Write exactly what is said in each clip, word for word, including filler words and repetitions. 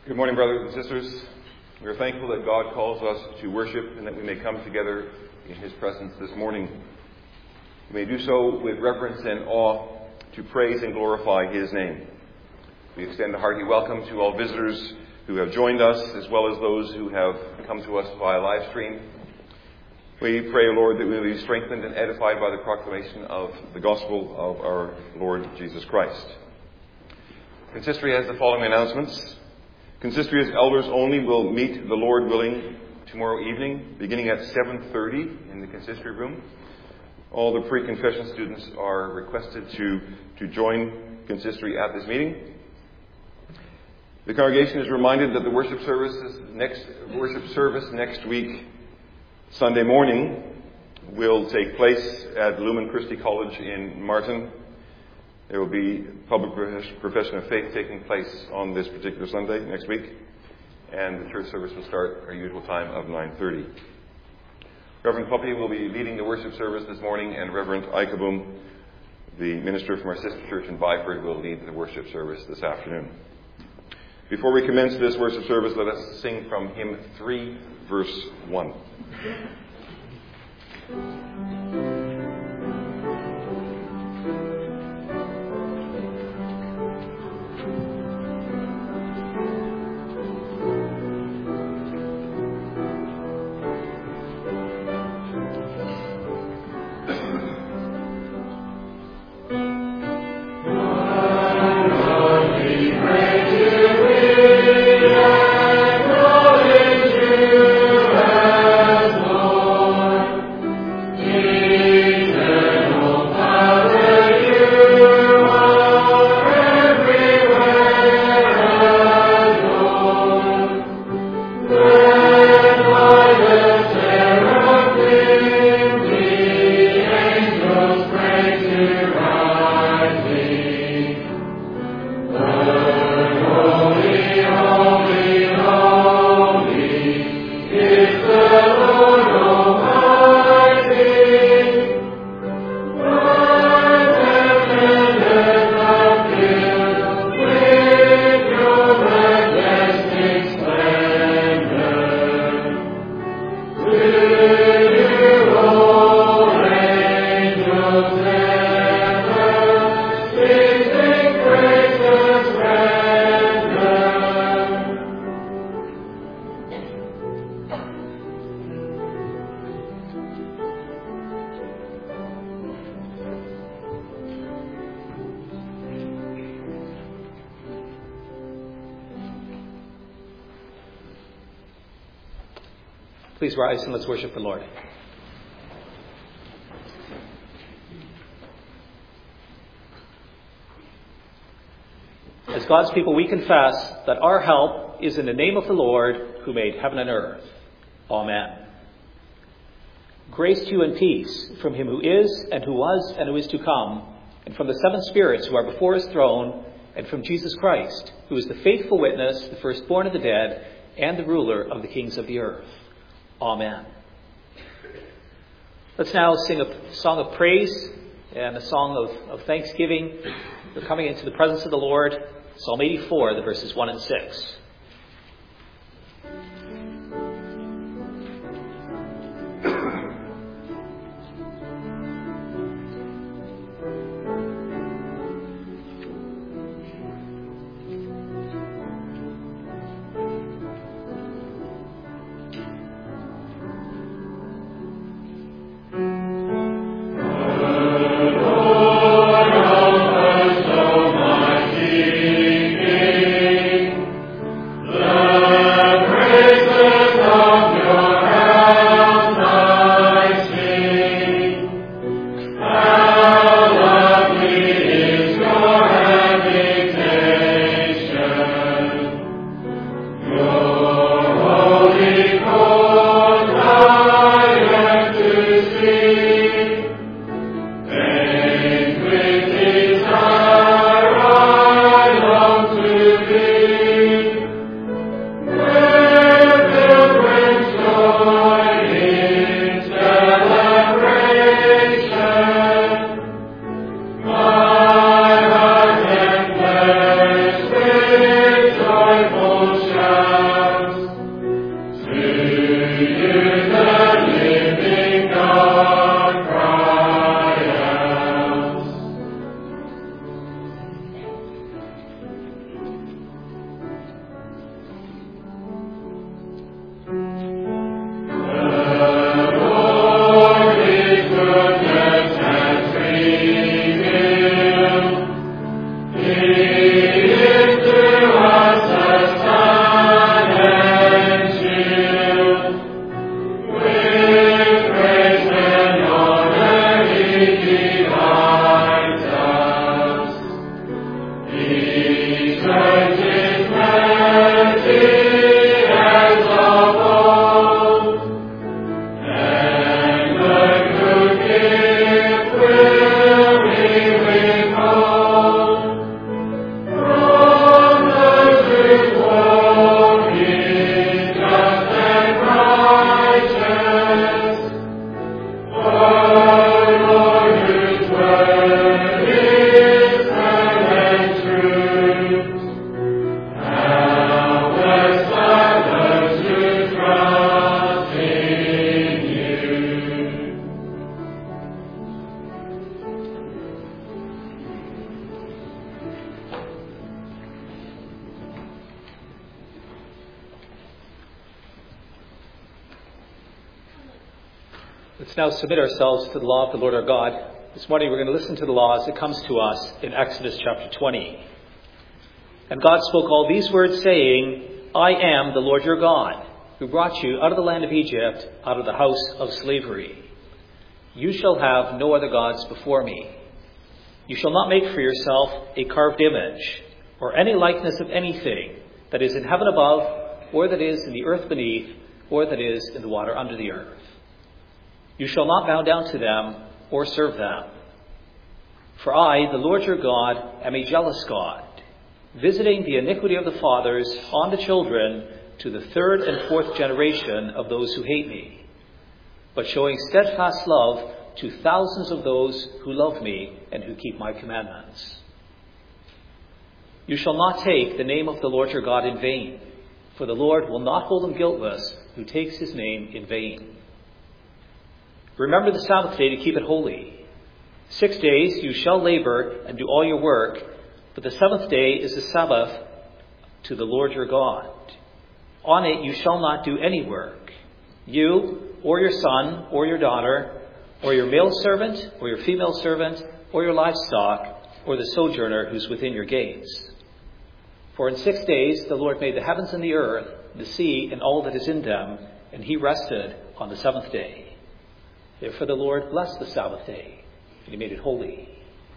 Good morning, brothers and sisters. We are thankful that God calls us to worship and that we may come together in His presence this morning. We may do so with reverence and awe to praise and glorify His name. We extend a hearty welcome to all visitors who have joined us, as well as those who have come to us via live stream. We pray, Lord, that we will be strengthened and edified by the proclamation of the gospel of our Lord Jesus Christ. Consistory has the following announcements. Consistory's elders only will meet, the Lord willing, tomorrow evening, beginning at seven thirty in the consistory room. All the pre-confession students are requested to, to join consistory at this meeting. The congregation is reminded that the worship service next worship service next week, Sunday morning, will take place at Lumen Christi College in Martin. There will be public profession of faith taking place on this particular Sunday next week, and the church service will start our usual time of nine thirty. Reverend Puppy will be leading the worship service this morning, and Reverend Eikeboom, the minister from our sister church in Byford, will lead the worship service this afternoon. Before we commence this worship service, let us sing from hymn three, verse one. Please rise and let's worship the Lord. As God's people, we confess that our help is in the name of the Lord who made heaven and earth. Amen. Grace to you and peace from him who is and who was and who is to come, and from the seven spirits who are before his throne, and from Jesus Christ, who is the faithful witness, the firstborn of the dead, and the ruler of the kings of the earth. Amen. Let's now sing a song of praise and a song of, of thanksgiving. We're coming into the presence of the Lord. Psalm eighty-four, the verses one and six. Let's now submit ourselves to the law of the Lord our God. This morning we're going to listen to the law as it comes to us in Exodus chapter twenty. And God spoke all these words, saying, I am the Lord your God, who brought you out of the land of Egypt, out of the house of slavery. You shall have no other gods before me. You shall not make for yourself a carved image, or any likeness of anything that is in heaven above, or that is in the earth beneath, or that is in the water under the earth. You shall not bow down to them or serve them. For I, the Lord your God, am a jealous God, visiting the iniquity of the fathers on the children to the third and fourth generation of those who hate me, but showing steadfast love to thousands of those who love me and who keep my commandments. You shall not take the name of the Lord your God in vain, for the Lord will not hold him guiltless who takes his name in vain. Remember the Sabbath day to keep it holy. Six days you shall labor and do all your work, but the seventh day is the Sabbath to the Lord your God. On it you shall not do any work, you or your son or your daughter, or your male servant or your female servant, or your livestock, or the sojourner who's within your gates. For in six days the Lord made the heavens and the earth, the sea and all that is in them, and he rested on the seventh day. Therefore the Lord blessed the Sabbath day, and he made it holy.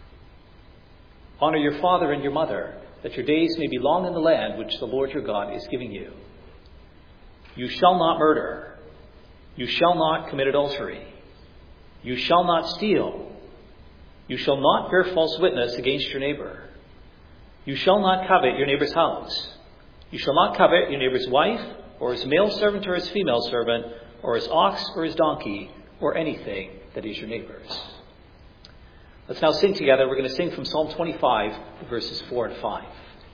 Honor your father and your mother, that your days may be long in the land which the Lord your God is giving you. You shall not murder. You shall not commit adultery. You shall not steal. You shall not bear false witness against your neighbor. You shall not covet your neighbor's house. You shall not covet your neighbor's wife, or his male servant or his female servant, or his ox or his donkey, or anything that is your neighbor's. Let's now sing together. We're going to sing from Psalm twenty-five, verses four and five.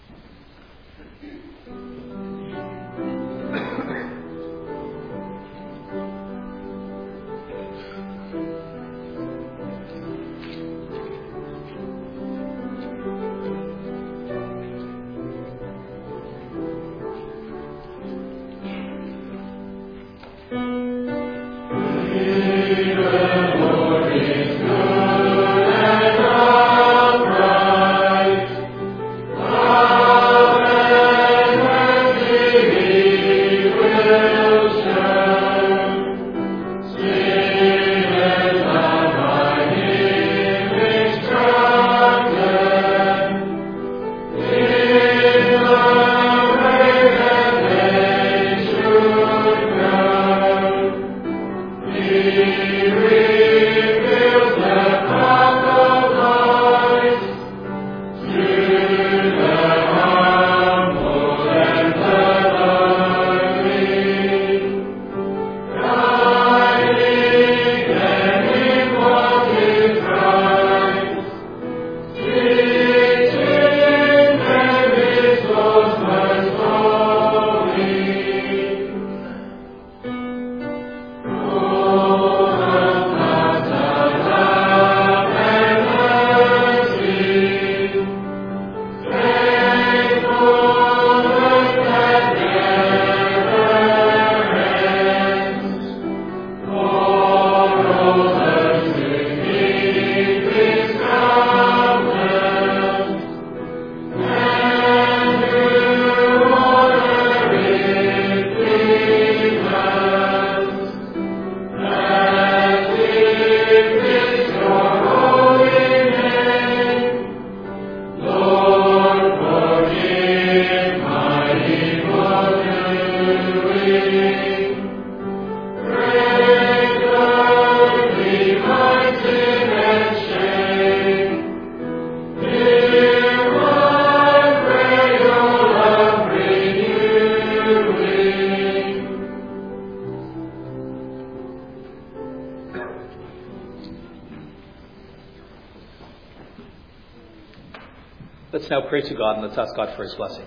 Let's now pray to God and let's ask God for his blessing.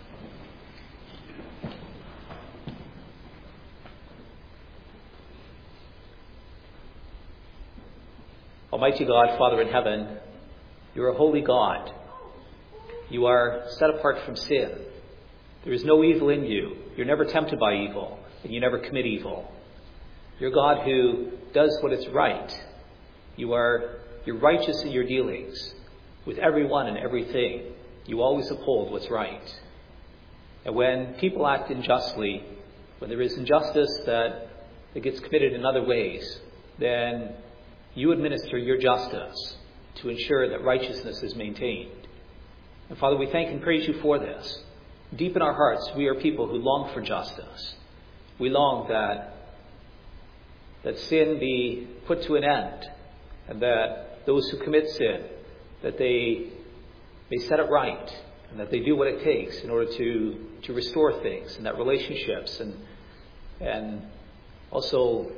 Almighty God, Father in heaven, you are a holy God. You are set apart from sin. There is no evil in you. You're never tempted by evil, and you never commit evil. You're a God who does what is right. You are you're righteous in your dealings with everyone and everything. You always uphold what's right. And when people act unjustly, when there is injustice that, that gets committed in other ways, then you administer your justice to ensure that righteousness is maintained. And Father, we thank and praise you for this. Deep in our hearts, we are people who long for justice. We long that, that sin be put to an end, and that those who commit sin, that they may set it right, and that they do what it takes in order to, to restore things, and that relationships and, and also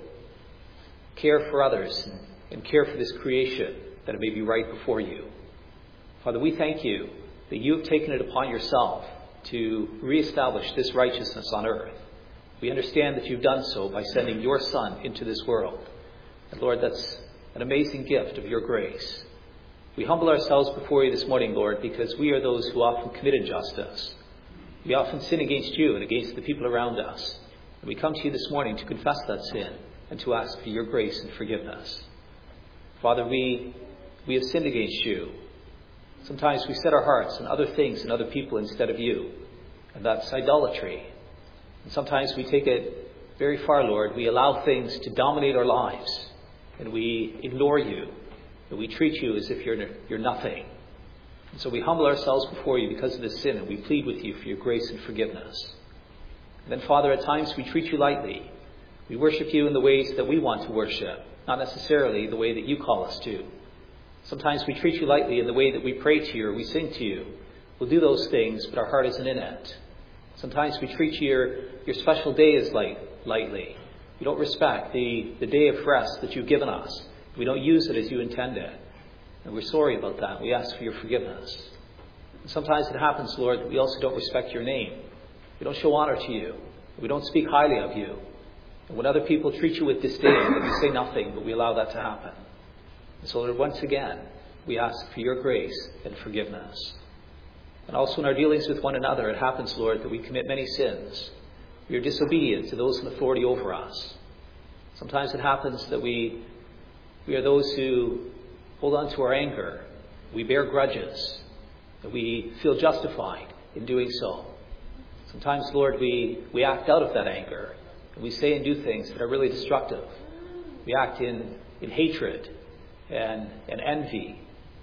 care for others and, and care for this creation, that it may be right before you. Father, we thank you that you have taken it upon yourself to reestablish this righteousness on earth. We understand that you've done so by sending your Son into this world. And Lord, that's an amazing gift of your grace. We humble ourselves before you this morning, Lord, because we are those who often commit injustice. We often sin against you and against the people around us. And we come to you this morning to confess that sin and to ask for your grace and forgiveness. Father, we, we have sinned against you. Sometimes we set our hearts on other things and other people instead of you. And that's idolatry. And sometimes we take it very far, Lord. We allow things to dominate our lives. And we ignore you. And we treat you as if you're, you're nothing. And so we humble ourselves before you because of this sin. And we plead with you for your grace and forgiveness. And then, Father, at times we treat you lightly. We worship you in the ways that we want to worship. Not necessarily the way that you call us to. Sometimes we treat you lightly in the way that we pray to you or we sing to you. We'll do those things, but our heart isn't in it. Sometimes we treat your, your special day as light, lightly. We don't respect the, the day of rest that you've given us. We don't use it as you intended. And we're sorry about that. We ask for your forgiveness. And sometimes it happens, Lord, that we also don't respect your name. We don't show honor to you. We don't speak highly of you. And when other people treat you with disdain, we say nothing, but we allow that to happen. And so, Lord, once again, we ask for your grace and forgiveness. And also in our dealings with one another, it happens, Lord, that we commit many sins. We are disobedient to those in authority over us. Sometimes it happens that we, we are those who hold on to our anger. We bear grudges. That we feel justified in doing so. Sometimes, Lord, we, we act out of that anger. And we say and do things that are really destructive. We act in, in hatred and, and envy.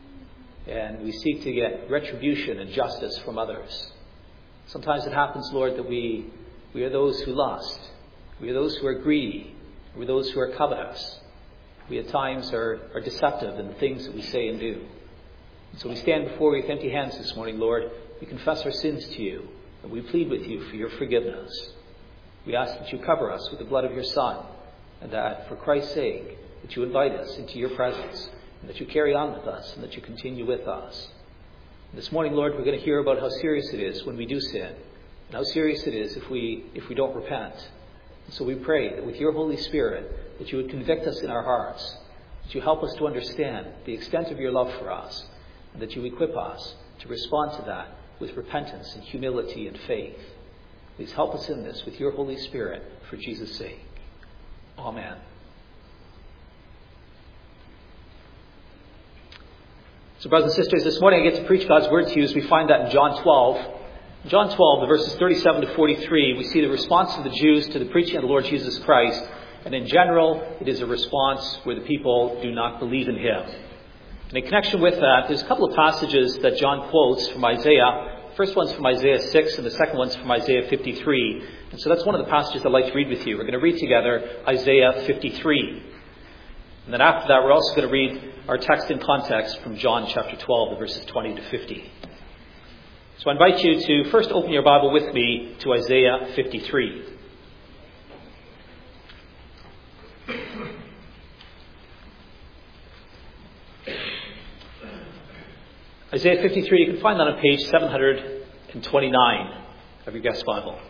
And we seek to get retribution and justice from others. Sometimes it happens, Lord, that we, we are those who lust. We are those who are greedy. We are those who are covetous. We at times are, are deceptive in the things that we say and do. And so we stand before you with empty hands this morning, Lord. We confess our sins to you. And we plead with you for your forgiveness. We ask that you cover us with the blood of your Son. And that for Christ's sake, that you invite us into your presence. And that you carry on with us, and that you continue with us. And this morning, Lord, we're going to hear about how serious it is when we do sin, and how serious it is if we if we don't repent. And so we pray that with your Holy Spirit, that you would convict us in our hearts, that you help us to understand the extent of your love for us, and that you equip us to respond to that with repentance and humility and faith. Please help us in this with your Holy Spirit for Jesus' sake. Amen. So, brothers and sisters, this morning I get to preach God's word to you as we find that in John twelve. In John twelve, the verses thirty-seven to forty-three, we see the response of the Jews to the preaching of the Lord Jesus Christ. And in general, it is a response where the people do not believe in him. And in connection with that, there's a couple of passages that John quotes from Isaiah. The first one's from Isaiah six, and the second one's from Isaiah fifty-three. And so that's one of the passages I'd like to read with you. We're going to read together Isaiah fifty-three. And then after that, we're also going to read our text in context from John chapter twelve, the verses twenty to fifty. So I invite you to first open your Bible with me to Isaiah fifty-three. Isaiah fifty-three, you can find that on page seven hundred twenty-nine of your guest Bible.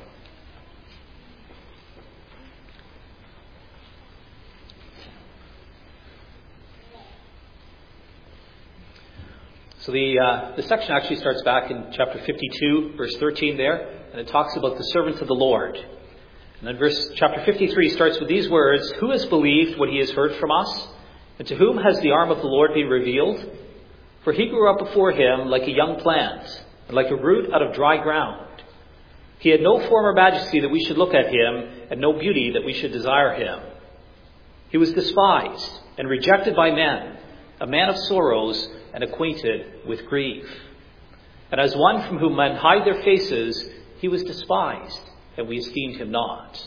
So the uh, the section actually starts back in chapter fifty-two, verse thirteen there, and it talks about the servant of the Lord. And then verse chapter fifty-three starts with these words, "Who has believed what he has heard from us? And to whom has the arm of the Lord been revealed? For he grew up before him like a young plant, and like a root out of dry ground. He had no form or majesty that we should look at him, and no beauty that we should desire him. He was despised and rejected by men, a man of sorrows and acquainted with grief. And as one from whom men hide their faces, he was despised, and we esteemed him not.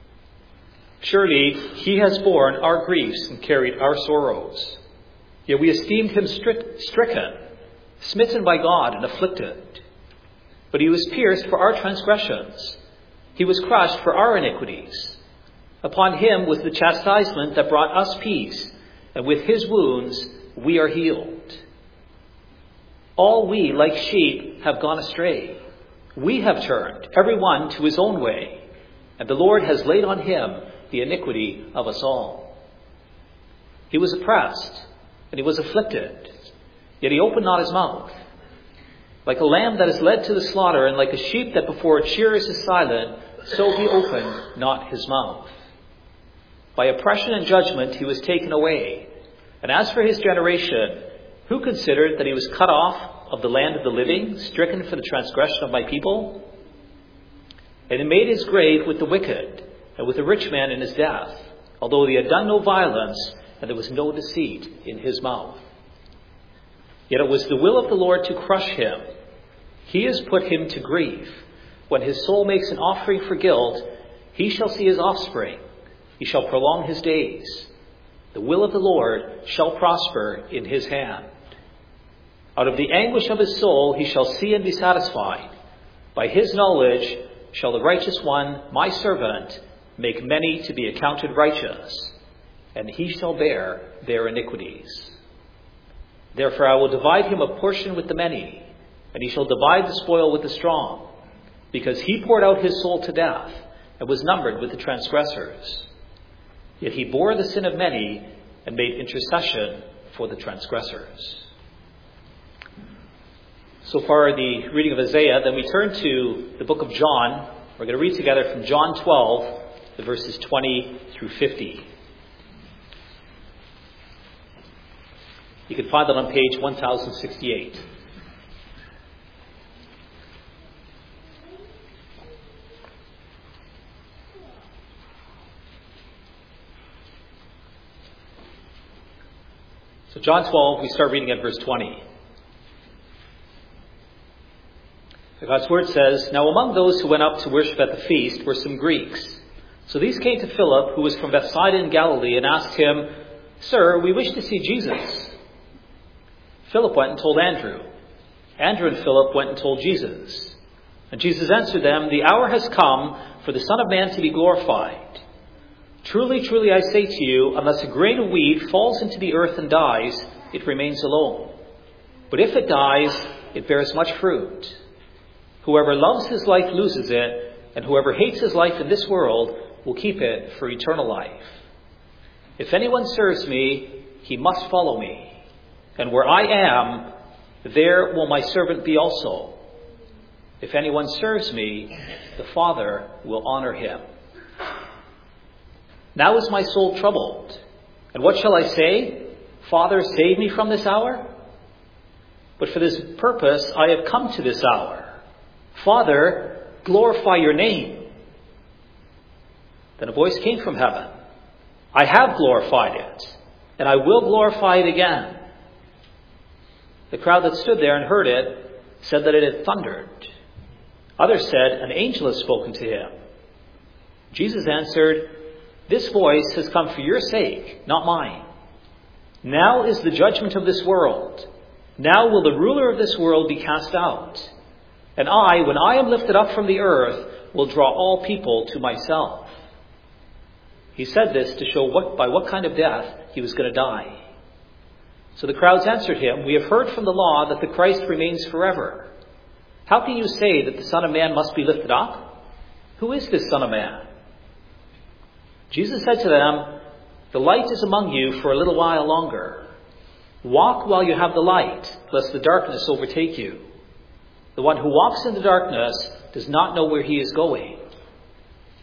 Surely he has borne our griefs and carried our sorrows. Yet we esteemed him stri- stricken, smitten by God, and afflicted. But he was pierced for our transgressions. He was crushed for our iniquities. Upon him was the chastisement that brought us peace, and with his wounds we are healed. All we, like sheep, have gone astray. We have turned, every one to his own way, and the Lord has laid on him the iniquity of us all. He was oppressed, and he was afflicted, yet he opened not his mouth. Like a lamb that is led to the slaughter, and like a sheep that before its shearers is silent, so he opened not his mouth. By oppression and judgment he was taken away. And as for his generation, who considered that he was cut off of the land of the living, stricken for the transgression of my people? And he made his grave with the wicked, and with the rich man in his death, although he had done no violence, and there was no deceit in his mouth. Yet it was the will of the Lord to crush him. He has put him to grief. When his soul makes an offering for guilt, he shall see his offspring. He shall prolong his days. The will of the Lord shall prosper in his hand. Out of the anguish of his soul he shall see and be satisfied. By his knowledge shall the righteous one, my servant, make many to be accounted righteous, and he shall bear their iniquities. Therefore I will divide him a portion with the many, and he shall divide the spoil with the strong, because he poured out his soul to death, and was numbered with the transgressors. Yet he bore the sin of many, and made intercession for the transgressors." So far the reading of Isaiah. Then we turn to the book of John. We're going to read together from John twelve, the verses twenty through fifty. You can find that on page one thousand sixty-eight. So John twelve, we start reading at verse twenty. God's word says, "Now among those who went up to worship at the feast were some Greeks. So these came to Philip, who was from Bethsaida in Galilee, and asked him, 'Sir, we wish to see Jesus.' Philip went and told Andrew. Andrew and Philip went and told Jesus. And Jesus answered them, 'The hour has come for the Son of Man to be glorified. Truly, truly, I say to you, unless a grain of wheat falls into the earth and dies, it remains alone. But if it dies, it bears much fruit. Whoever loves his life loses it, and whoever hates his life in this world will keep it for eternal life. If anyone serves me, he must follow me. And where I am, there will my servant be also. If anyone serves me, the Father will honor him. Now is my soul troubled. And what shall I say? Father, save me from this hour? But for this purpose I have come to this hour. Father, glorify your name.' Then a voice came from heaven. 'I have glorified it, and I will glorify it again.' The crowd that stood there and heard it said that it had thundered. Others said, 'An angel has spoken to him.' Jesus answered, 'This voice has come for your sake, not mine. Now is the judgment of this world. Now will the ruler of this world be cast out. And I, when I am lifted up from the earth, will draw all people to myself.' He said this to show what, by what kind of death he was going to die. So the crowds answered him, 'We have heard from the law that the Christ remains forever. How can you say that the Son of Man must be lifted up? Who is this Son of Man?' Jesus said to them, 'The light is among you for a little while longer. Walk while you have the light, lest the darkness overtake you. The one who walks in the darkness does not know where he is going.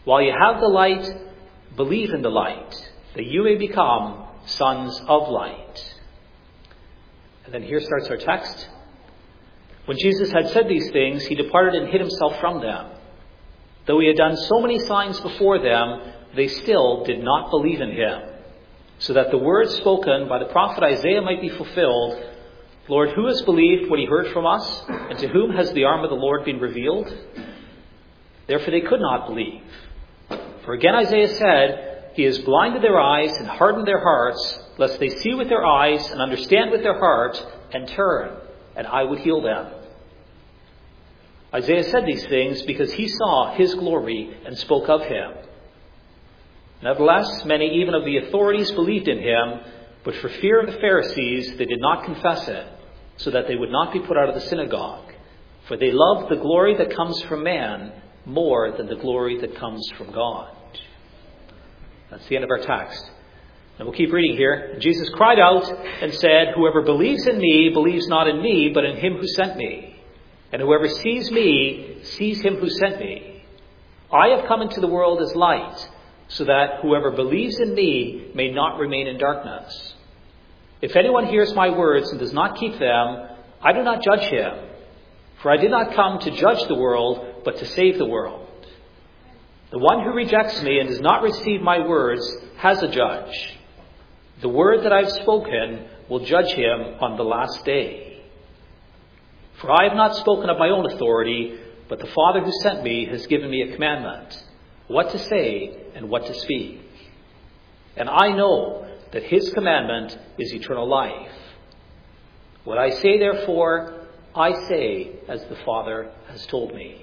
While you have the light, believe in the light, that you may become sons of light. And then here starts our text. When Jesus had said these things, he departed and hid himself from them. Though he had done so many signs before them, they still did not believe in him. So that the words spoken by the prophet Isaiah might be fulfilled, Lord, who has believed what he heard from us? And to whom has the arm of the Lord been revealed? Therefore they could not believe. For again Isaiah said, he has blinded their eyes and hardened their hearts, lest they see with their eyes and understand with their heart and turn, and I would heal them. Isaiah said these things because he saw his glory and spoke of him. Nevertheless, many even of the authorities believed in him, but for fear of the Pharisees they did not confess it, so that they would not be put out of the synagogue. For they loved the glory that comes from man more than the glory that comes from God. That's the end of our text. And we'll keep reading here. Jesus cried out and said, whoever believes in me believes not in me, but in him who sent me. And whoever sees me sees him who sent me. I have come into the world as light, so that whoever believes in me may not remain in darkness. If anyone hears my words and does not keep them, I do not judge him. For I did not come to judge the world, but to save the world. The one who rejects me and does not receive my words has a judge. The word that I have spoken will judge him on the last day. For I have not spoken of my own authority, but the Father who sent me has given me a commandment, what to say and what to speak. And I know that his commandment is eternal life. What I say, therefore, I say as the Father has told me.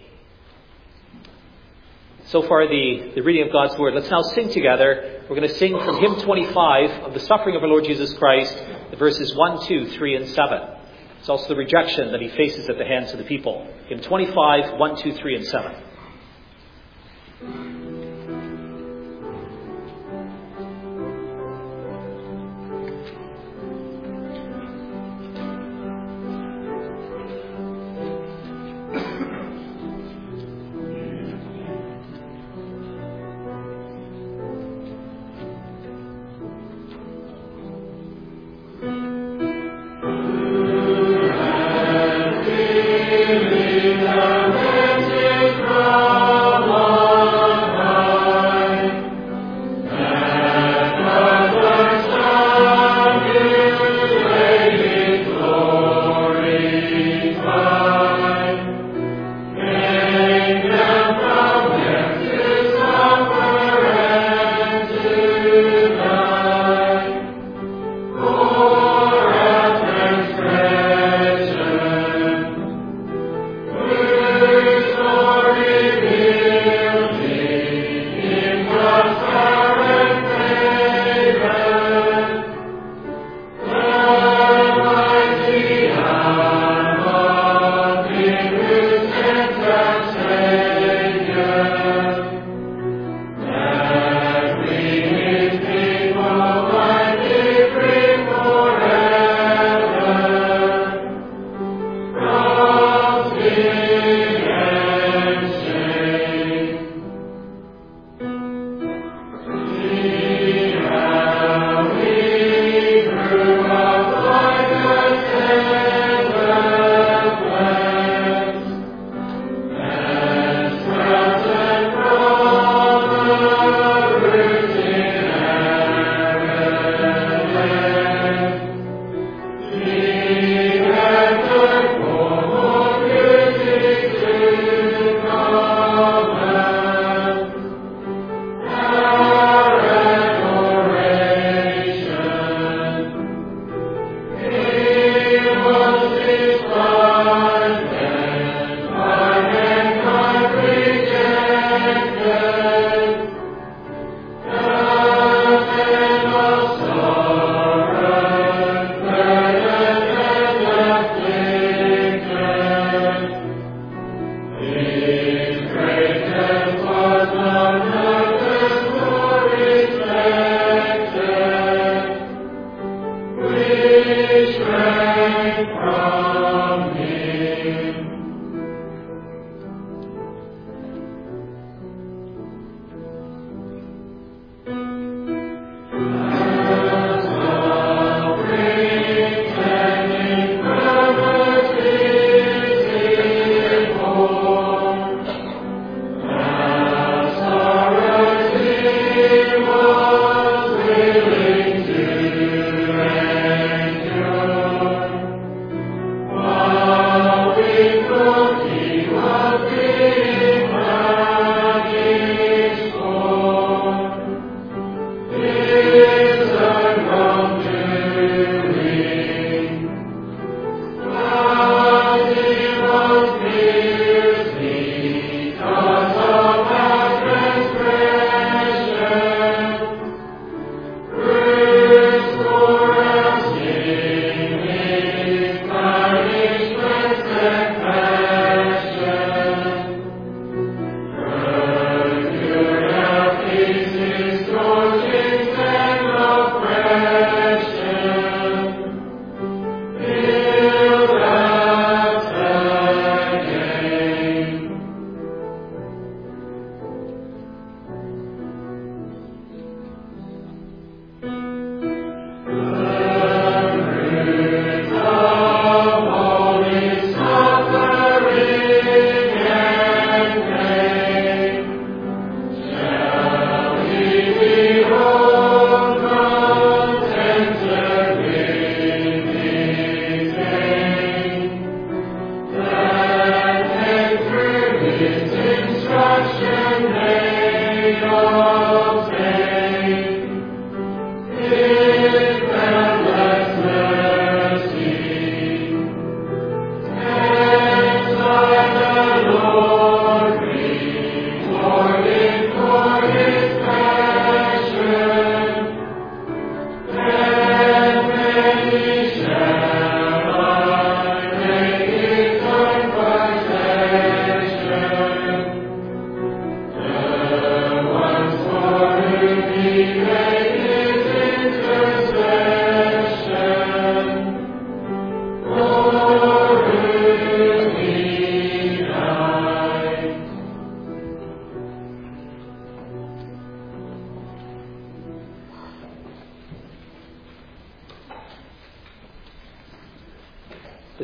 So far, the, the reading of God's Word. Let's now sing together. We're going to sing from hymn twenty-five of the suffering of our Lord Jesus Christ, the verses one, two, three, and seven. It's also the rejection that he faces at the hands of the people. Hymn twenty-five, one, two, three, and seven. Give me the magic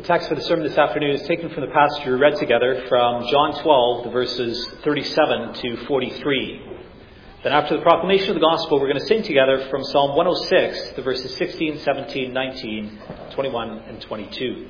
text for the sermon this afternoon is taken from the passage we read together from John twelve, the verses thirty-seven to forty-three. Then after the proclamation of the gospel, we're going to sing together from Psalm one oh six, the verses sixteen, seventeen, nineteen, twenty-one, and twenty-two.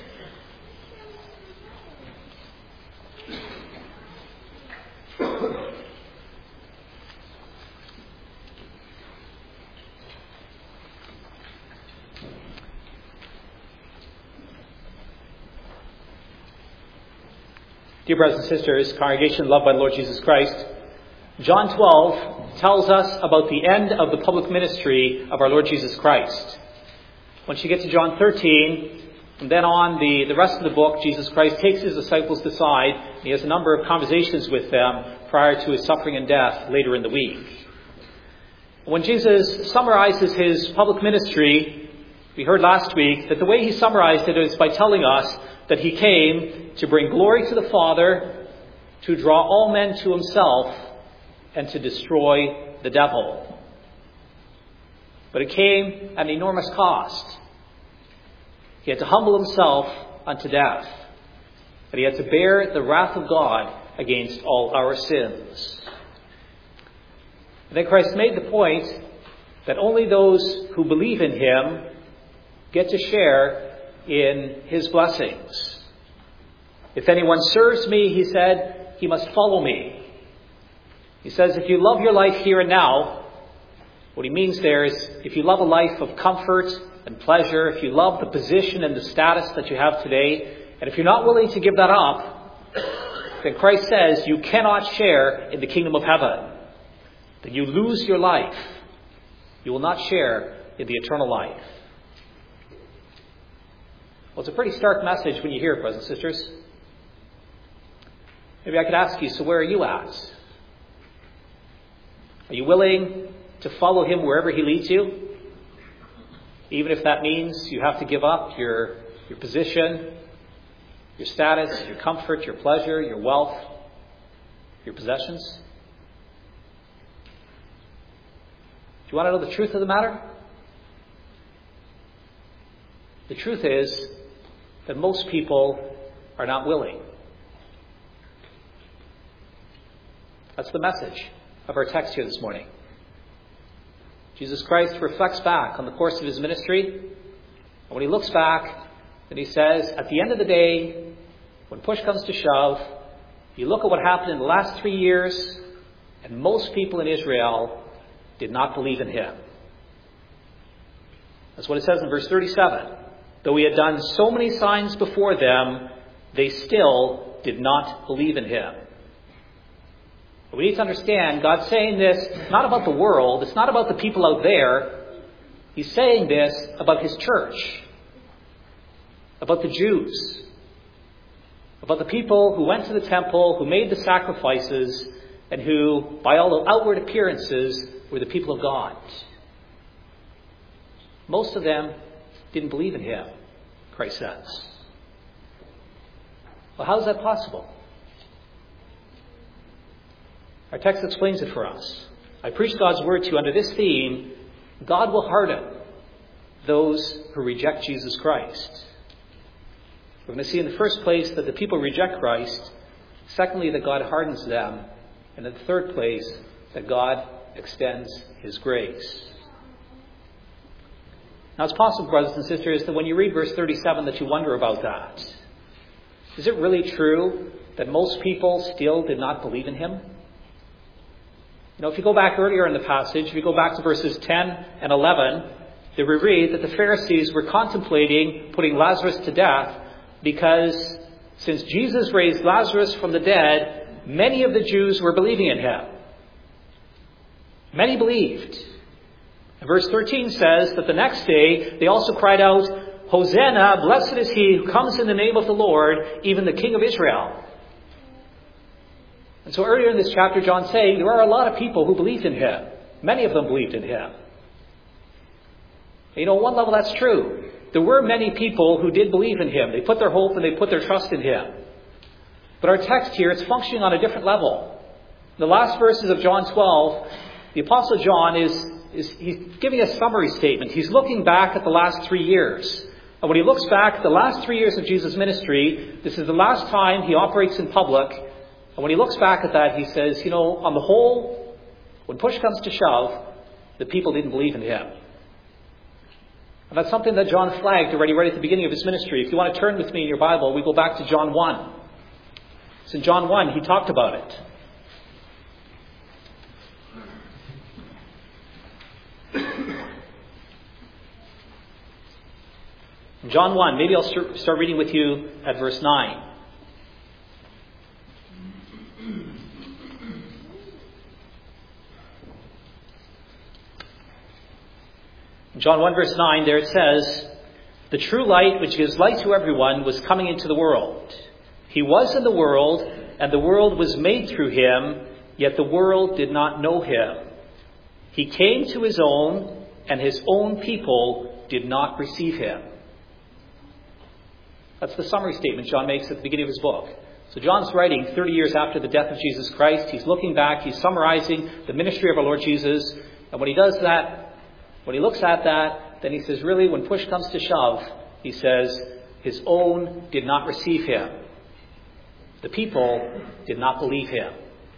Dear brothers and sisters, congregation loved by the Lord Jesus Christ, John twelve tells us about the end of the public ministry of our Lord Jesus Christ. Once you get to John thirteen, from then on, the, the rest of the book, Jesus Christ takes his disciples aside, and he has a number of conversations with them prior to his suffering and death later in the week. When Jesus summarizes his public ministry, we heard last week that the way he summarized it is by telling us that he came to bring glory to the Father, to draw all men to himself, and to destroy the devil. But it came at an enormous cost. He had to humble himself unto death, and he had to bear the wrath of God against all our sins. And then Christ made the point that only those who believe in him get to share in his blessings. If anyone serves me, he said, he must follow me. He says, if you love your life here and now, what he means there is, if you love a life of comfort and pleasure, if you love the position and the status that you have today, and if you're not willing to give that up, then Christ says you cannot share in the kingdom of heaven. That you lose your life. You will not share in the eternal life. Well, it's a pretty stark message when you hear it, brothers and sisters. Maybe I could ask you, so where are you at? Are you willing to follow him wherever he leads you? Even if that means you have to give up your, your position, your status, your comfort, your pleasure, your wealth, your possessions? Do you want to know the truth of the matter? The truth is that most people are not willing. That's the message of our text here this morning. Jesus Christ reflects back on the course of his ministry. And when he looks back, then he says, at the end of the day, when push comes to shove, you look at what happened in the last three years, and most people in Israel did not believe in him. That's what it says in verse thirty-seven. Though he had done so many signs before them, they still did not believe in him. But we need to understand, God's saying this not about the world. It's not about the people out there. He's saying this about his church. About the Jews. About the people who went to the temple, who made the sacrifices, and who, by all outward appearances, were the people of God. Most of them didn't believe in him, Christ says. Well, how is that possible? Our text explains it for us. I preach God's word to you under this theme, God will harden those who reject Jesus Christ. We're going to see in the first place that the people reject Christ. Secondly, that God hardens them. And in the third place, that God extends his grace. Now, it's possible, brothers and sisters, that when you read verse thirty-seven that you wonder about that. Is it really true that most people still did not believe in him? You know, if you go back earlier in the passage, if you go back to verses ten and eleven, there we read that the Pharisees were contemplating putting Lazarus to death because since Jesus raised Lazarus from the dead, many of the Jews were believing in him. Many believed. And verse thirteen says that the next day they also cried out, Hosanna, blessed is he who comes in the name of the Lord, even the King of Israel. And so earlier in this chapter, John's saying there are a lot of people who believed in him. Many of them believed in him. And you know, on one level that's true. There were many people who did believe in him. They put their hope and they put their trust in him. But our text here is functioning on a different level. In the last verses of John twelve, the Apostle John is, is he's giving a summary statement. He's looking back at the last three years. And when he looks back at the last three years of Jesus' ministry, this is the last time he operates in public. And when he looks back at that, he says, you know, on the whole, when push comes to shove, the people didn't believe in him. And that's something that John flagged already right at the beginning of his ministry. If you want to turn with me in your Bible, we go back to John one. So in John one, he talked about it. In John one, maybe I'll start reading with you at verse nine. In John one verse nine, there it says, "The true light which gives light to everyone was coming into the world. He was in the world, and the world was made through him, yet the world did not know him. He came to his own, and his own people did not receive him." That's the summary statement John makes at the beginning of his book. So John's writing thirty years after the death of Jesus Christ. He's looking back. He's summarizing the ministry of our Lord Jesus. And when he does that, when he looks at that, then he says, really, when push comes to shove, he says, his own did not receive him. The people did not believe him.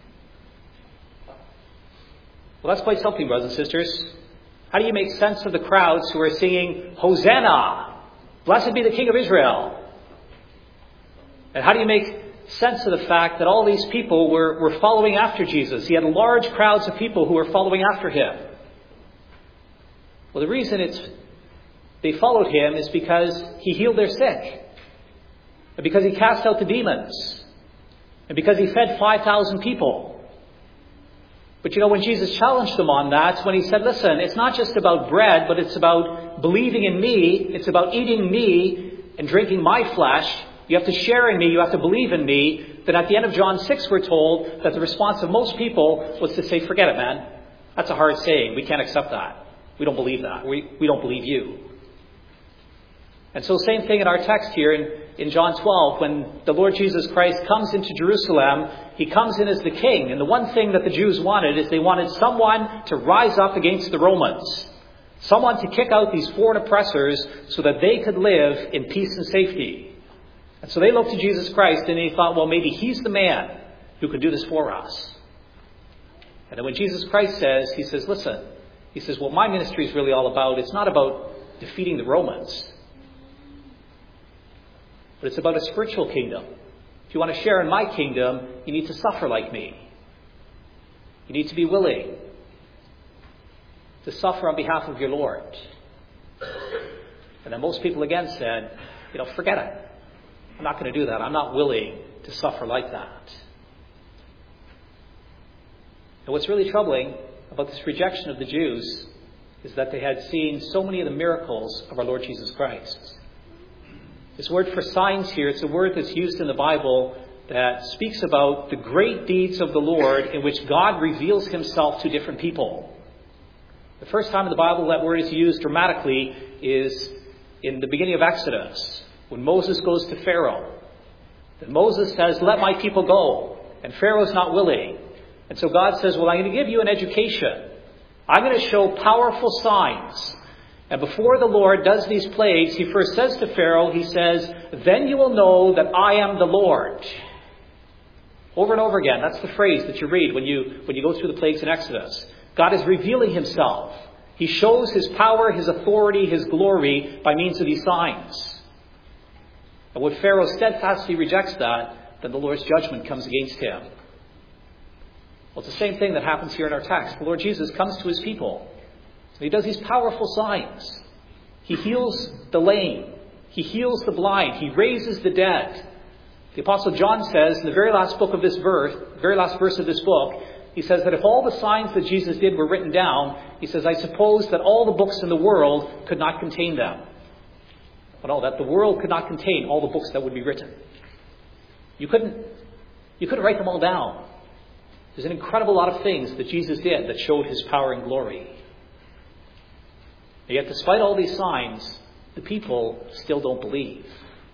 Well, that's quite something, brothers and sisters. How do you make sense of the crowds who are singing, "Hosanna! Blessed be the King of Israel"? And how do you make sense of the fact that all these people were, were following after Jesus? He had large crowds of people who were following after him. Well, the reason it's they followed him is because he healed their sick, and because he cast out the demons, and because he fed five thousand people. But you know, when Jesus challenged them on that, when he said, listen, it's not just about bread, but it's about believing in me, it's about eating me and drinking my flesh. You have to share in me, you have to believe in me. Then at the end of John six, we're told that the response of most people was to say, forget it, man. That's a hard saying. We can't accept that. We don't believe that. We, we don't believe you. And so same thing in our text here in, in John twelve, when the Lord Jesus Christ comes into Jerusalem, he comes in as the king. And the one thing that the Jews wanted is they wanted someone to rise up against the Romans. Someone to kick out these foreign oppressors so that they could live in peace and safety. And so they looked to Jesus Christ and they thought, well, maybe he's the man who could do this for us. And then when Jesus Christ says, he says, listen, he says, what my ministry is really all about, it's not about defeating the Romans, but it's about a spiritual kingdom. If you want to share in my kingdom, you need to suffer like me. You need to be willing to suffer on behalf of your Lord. And then most people again said, you know, forget it. I'm not going to do that. I'm not willing to suffer like that. And what's really troubling about this rejection of the Jews is that they had seen so many of the miracles of our Lord Jesus Christ. This word for signs here, it's a word that's used in the Bible that speaks about the great deeds of the Lord in which God reveals himself to different people. The first time in the Bible that word is used dramatically is in the beginning of Exodus, when Moses goes to Pharaoh. Then Moses says, let my people go. And Pharaoh's not willing. And so God says, well, I'm going to give you an education. I'm going to show powerful signs. And before the Lord does these plagues, he first says to Pharaoh, he says, then you will know that I am the Lord. Over and over again, that's the phrase that you read when you, when you go through the plagues in Exodus. God is revealing himself. He shows his power, his authority, his glory by means of these signs. And when Pharaoh steadfastly rejects that, then the Lord's judgment comes against him. Well, it's the same thing that happens here in our text. The Lord Jesus comes to his people. And he does these powerful signs. He heals the lame. He heals the blind. He raises the dead. The Apostle John says in the very last book of this verse, very last verse of this book, he says that if all the signs that Jesus did were written down, he says, I suppose that all the books in the world could not contain them. But all that the world could not contain all the books that would be written. You couldn't, you couldn't write them all down. There's an incredible lot of things that Jesus did that showed his power and glory. And yet, despite all these signs, the people still don't believe.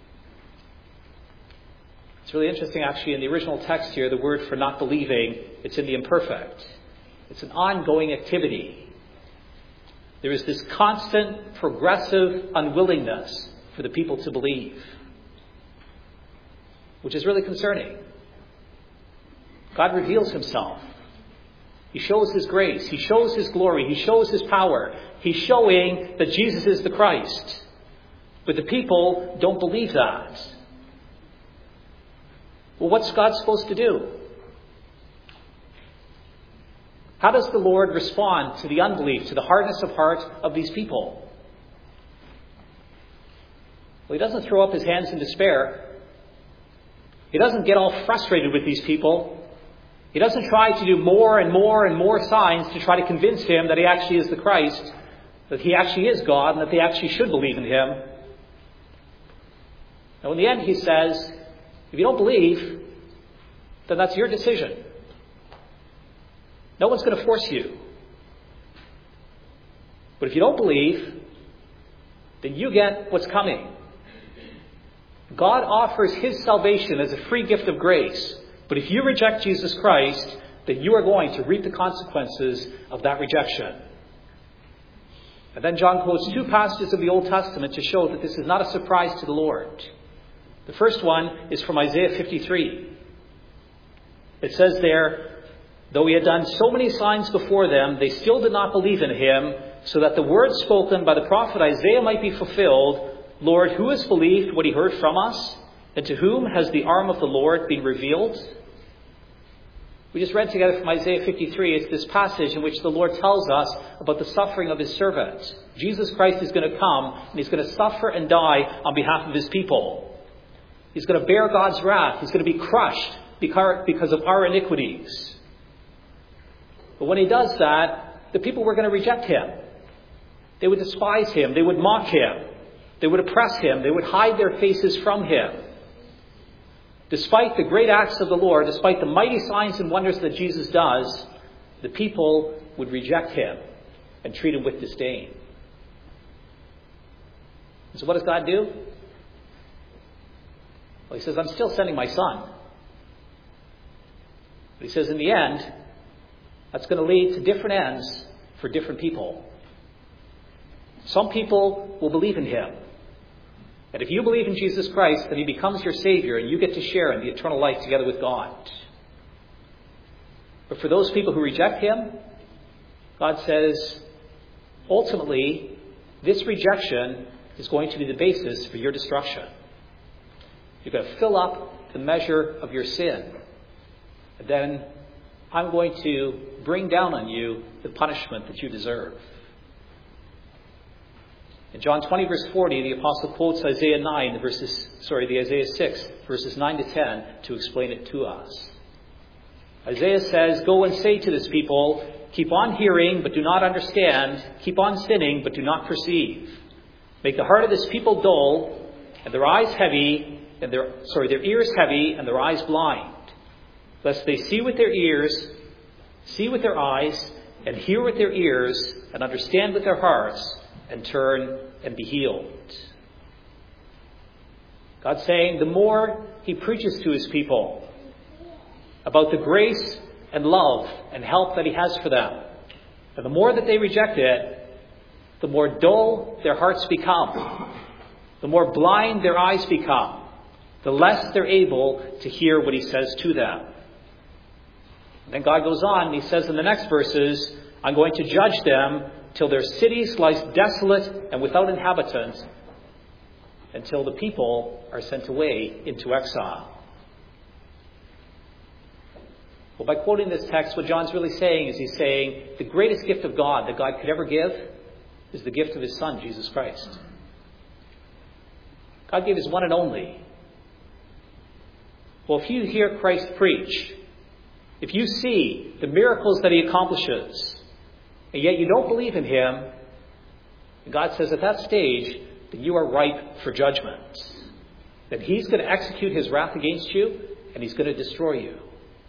It's really interesting, actually, in the original text here, the word for not believing, it's in the imperfect. It's an ongoing activity. There is this constant, progressive unwillingness for the people to believe, which is really concerning. God reveals himself. He shows his grace. He shows his glory. He shows his power. He's showing that Jesus is the Christ. But the people don't believe that. Well, what's God supposed to do? How does the Lord respond to the unbelief, to the hardness of heart of these people? Well, he doesn't throw up his hands in despair. He doesn't get all frustrated with these people. He doesn't try to do more and more and more signs to try to convince him that he actually is the Christ, that he actually is God, and that they actually should believe in him. Now, in the end, he says, if you don't believe, then that's your decision. No one's going to force you. But if you don't believe, then you get what's coming. God offers his salvation as a free gift of grace. But if you reject Jesus Christ, then you are going to reap the consequences of that rejection. And then John quotes two passages of the Old Testament to show that this is not a surprise to the Lord. The first one is from Isaiah fifty-three. It says there, though he had done so many signs before them, they still did not believe in him, so that the words spoken by the prophet Isaiah might be fulfilled. Lord, who has believed what he heard from us? And to whom has the arm of the Lord been revealed? We just read together from Isaiah fifty-three. It's this passage in which the Lord tells us about the suffering of his servant. Jesus Christ is going to come and he's going to suffer and die on behalf of his people. He's going to bear God's wrath. He's going to be crushed because of our iniquities. But when he does that, the people were going to reject him. They would despise him. They would mock him. They would oppress him. They would hide their faces from him. Despite the great acts of the Lord, despite the mighty signs and wonders that Jesus does, the people would reject him and treat him with disdain. So what does God do? Well, he says, I'm still sending my son. But he says, in the end, that's going to lead to different ends for different people. Some people will believe in him. And if you believe in Jesus Christ, then he becomes your Savior and you get to share in the eternal life together with God. But for those people who reject him, God says, ultimately, this rejection is going to be the basis for your destruction. You're going to fill up the measure of your sin. And then I'm going to bring down on you the punishment that you deserve. In John twenty, verse forty, the apostle quotes Isaiah nine, the verses, sorry, the Isaiah six, verses nine to ten, to explain it to us. Isaiah says, go and say to this people, keep on hearing, but do not understand. Keep on sinning, but do not perceive. Make the heart of this people dull, and their eyes heavy, and their, sorry, their ears heavy, and their eyes blind. Lest they see with their ears, see with their eyes, and hear with their ears, and understand with their hearts, and turn and be healed. God's saying the more he preaches to his people about the grace and love and help that he has for them, and the more that they reject it, the more dull their hearts become, the more blind their eyes become, the less they're able to hear what he says to them. And then God goes on and he says in the next verses, I'm going to judge them till their cities lie desolate and without inhabitants, until the people are sent away into exile. Well, by quoting this text, what John's really saying is he's saying the greatest gift of God that God could ever give is the gift of his Son, Jesus Christ. God gave his one and only. Well, if you hear Christ preach, if you see the miracles that he accomplishes, and yet you don't believe in him, God says at that stage that you are ripe for judgment. That he's going to execute his wrath against you and he's going to destroy you.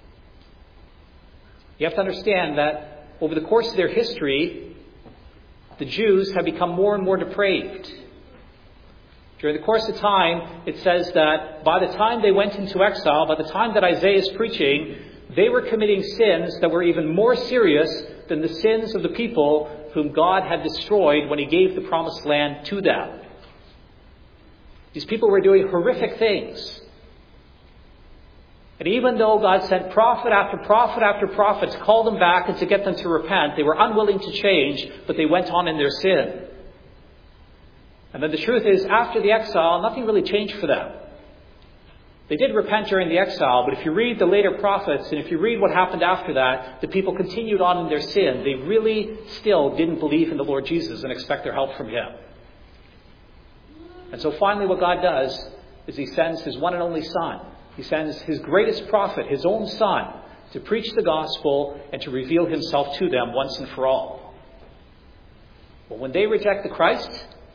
You have to understand that over the course of their history, the Jews have become more and more depraved. During the course of time, it says that by the time they went into exile, by the time that Isaiah is preaching, they were committing sins that were even more serious than the sins of the people whom God had destroyed when he gave the promised land to them. These people were doing horrific things. And even though God sent prophet after prophet after prophet to call them back and to get them to repent, they were unwilling to change, but they went on in their sin. And then the truth is, after the exile, nothing really changed for them. They did repent during the exile, but if you read the later prophets, and if you read what happened after that, the people continued on in their sin. They really still didn't believe in the Lord Jesus and expect their help from Him. And so finally what God does is He sends His one and only Son. He sends His greatest prophet, His own Son, to preach the gospel and to reveal Himself to them once and for all. But when they reject the Christ,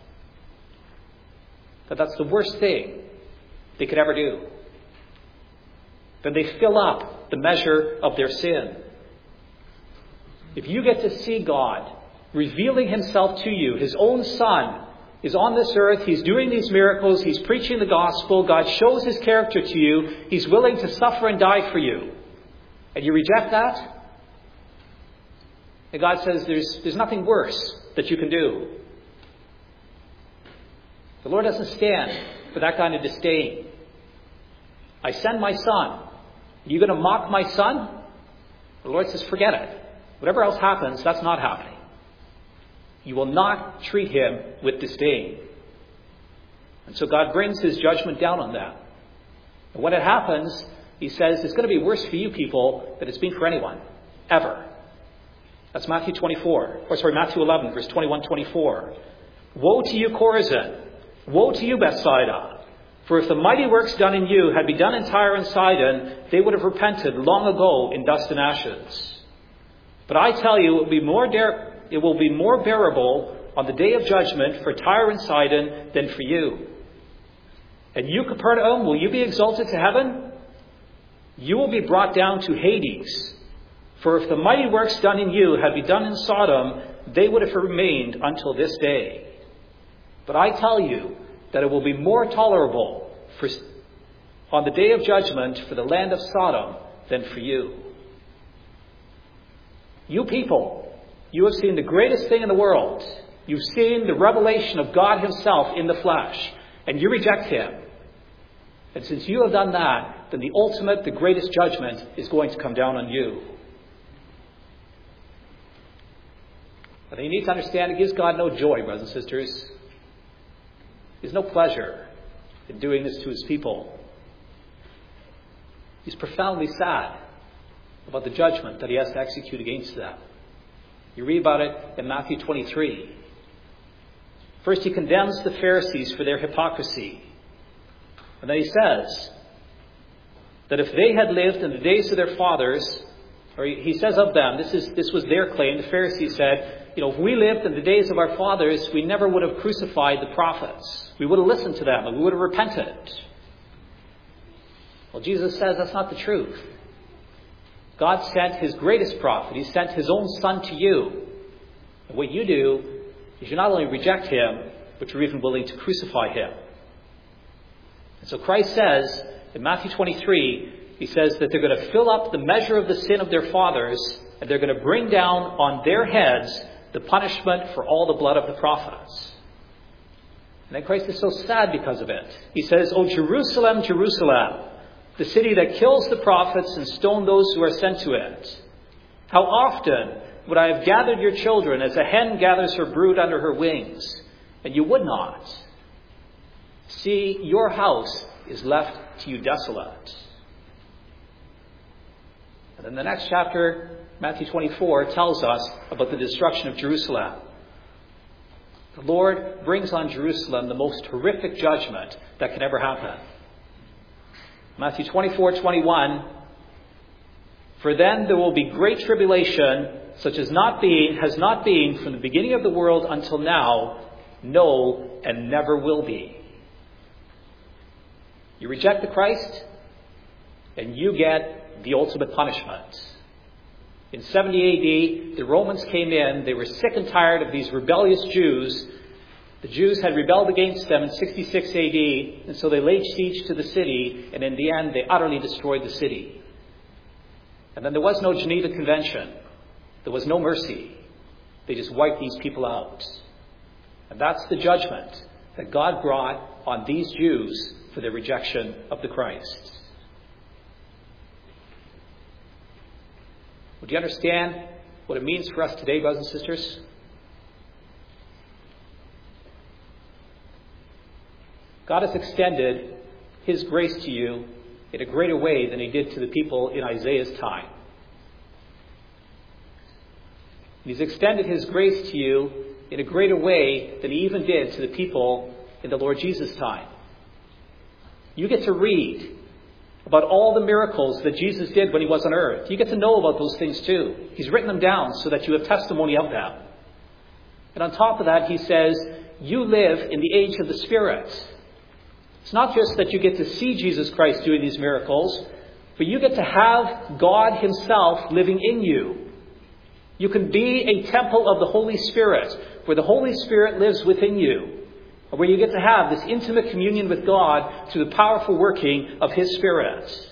that that's the worst thing they could ever do. Then they fill up the measure of their sin. If you get to see God revealing Himself to you, His own Son is on this earth, He's doing these miracles, He's preaching the gospel, God shows His character to you, He's willing to suffer and die for you, and you reject that, and God says there's, there's nothing worse that you can do. The Lord doesn't stand for that kind of disdain. I send my Son. Are you going to mock my Son? The Lord says, forget it. Whatever else happens, that's not happening. You will not treat Him with disdain. And so God brings His judgment down on them. And when it happens, He says, it's going to be worse for you people than it's been for anyone, ever. That's Matthew twenty-four, or sorry, Matthew eleven, verse twenty-one to twenty-four. Woe to you, Chorazin! Woe to you, Bethsaida! For if the mighty works done in you had been done in Tyre and Sidon, they would have repented long ago in dust and ashes. But I tell you, it will be more dare. It will be more bearable on the day of judgment for Tyre and Sidon than for you. And you, Capernaum, will you be exalted to heaven? You will be brought down to Hades. For if the mighty works done in you had been done in Sodom, they would have remained until this day. But I tell you that it will be more tolerable for, on the day of judgment for the land of Sodom than for you. You people, you have seen the greatest thing in the world. You've seen the revelation of God Himself in the flesh, and you reject Him. And since you have done that, then the ultimate, the greatest judgment is going to come down on you. But you need to understand, it gives God no joy, brothers and sisters. He has no pleasure in doing this to His people. He's profoundly sad about the judgment that He has to execute against them. You read about it in Matthew twenty-three. First, He condemns the Pharisees for their hypocrisy. And then He says that if they had lived in the days of their fathers, or He says of them, this is this was their claim, the Pharisees said, you know, if we lived in the days of our fathers, we never would have crucified the prophets. We would have listened to them and we would have repented. Well, Jesus says that's not the truth. God sent His greatest prophet. He sent His own Son to you. And what you do is you not only reject Him, but you're even willing to crucify Him. And so Christ says in Matthew twenty-three, He says that they're going to fill up the measure of the sin of their fathers, and they're going to bring down on their heads the punishment for all the blood of the prophets. And then Christ is so sad because of it. He says, O Jerusalem, Jerusalem, the city that kills the prophets and stones those who are sent to it. How often would I have gathered your children as a hen gathers her brood under her wings, and you would not. See, your house is left to you desolate. And then the next chapter, Matthew twenty-four, tells us about the destruction of Jerusalem. The Lord brings on Jerusalem the most horrific judgment that can ever happen. Matthew twenty-four twenty-one, for then there will be great tribulation, such as not being, has not been from the beginning of the world until now, no, and never will be. You reject the Christ, and you get the ultimate punishment. In seventy A D, the Romans came in. They were sick and tired of these rebellious Jews. The Jews had rebelled against them in sixty-six A D, and so they laid siege to the city, and in the end, they utterly destroyed the city. And then there was no Geneva Convention. There was no mercy. They just wiped these people out. And that's the judgment that God brought on these Jews for their rejection of the Christ. Would you understand what it means for us today, brothers and sisters? God has extended His grace to you in a greater way than He did to the people in Isaiah's time. He's extended His grace to you in a greater way than He even did to the people in the Lord Jesus' time. You get to read about all the miracles that Jesus did when He was on earth. You get to know about those things too. He's written them down so that you have testimony of them. And on top of that, He says, you live in the age of the Spirit. It's not just that you get to see Jesus Christ doing these miracles, but you get to have God Himself living in you. You can be a temple of the Holy Spirit, where the Holy Spirit lives within you, where you get to have this intimate communion with God through the powerful working of His Spirit.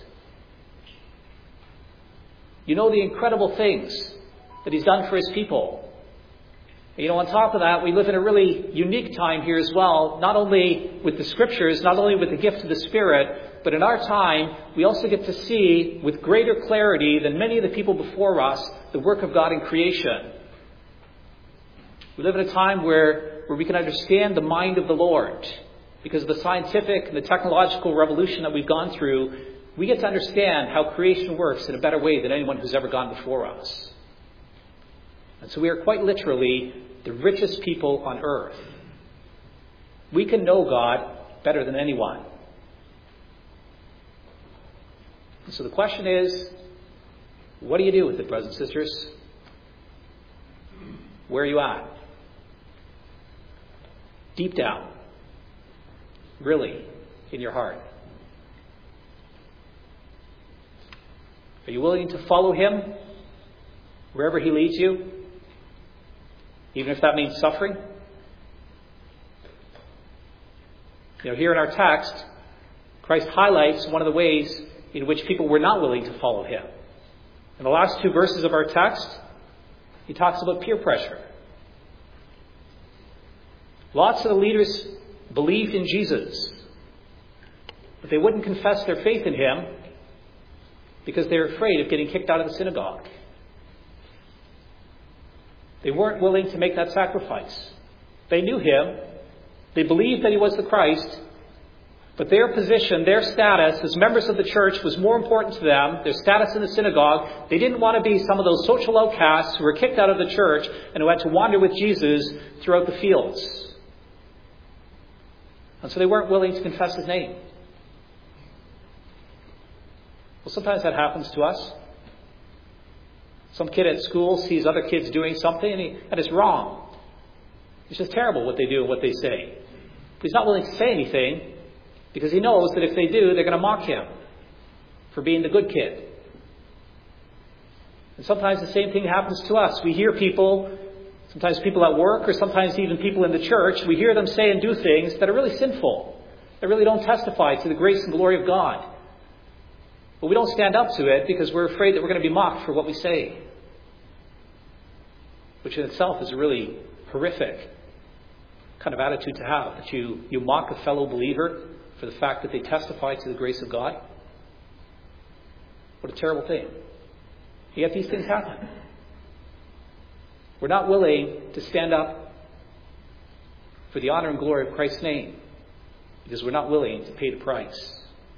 You know the incredible things that He's done for His people. You know, on top of that, we live in a really unique time here as well, not only with the Scriptures, not only with the gift of the Spirit, but in our time, we also get to see with greater clarity than many of the people before us, the work of God in creation. We live in a time where, where we can understand the mind of the Lord. Because of the scientific and the technological revolution that we've gone through, we get to understand how creation works in a better way than anyone who's ever gone before us. And so we are quite literally the richest people on earth. We can know God better than anyone. And so the question is, what do you do with it, brothers and sisters? Where are you at? Deep down. Really, in your heart. Are you willing to follow Him wherever He leads you? Even if that means suffering? You know, here in our text, Christ highlights one of the ways in which people were not willing to follow Him. In the last two verses of our text, He talks about peer pressure. Lots of the leaders believed in Jesus, but they wouldn't confess their faith in Him because they were afraid of getting kicked out of the synagogue. They weren't willing to make that sacrifice. They knew Him. They believed that He was the Christ. But their position, their status as members of the church was more important to them, their status in the synagogue. They didn't want to be some of those social outcasts who were kicked out of the church and who had to wander with Jesus throughout the fields. And so they weren't willing to confess His name. Well, sometimes that happens to us. Some kid at school sees other kids doing something and, he, and it's wrong. It's just terrible what they do and what they say. But he's not willing to say anything because he knows that if they do, they're going to mock him for being the good kid. And sometimes the same thing happens to us. We hear people, sometimes people at work or sometimes even people in the church, we hear them say and do things that are really sinful, that really don't testify to the grace and glory of God. But we don't stand up to it because we're afraid that we're going to be mocked for what we say. Which in itself is a really horrific kind of attitude to have. That you, you mock a fellow believer for the fact that they testify to the grace of God. What a terrible thing. Yet these things happen. We're not willing to stand up for the honor and glory of Christ's name because we're not willing to pay the price.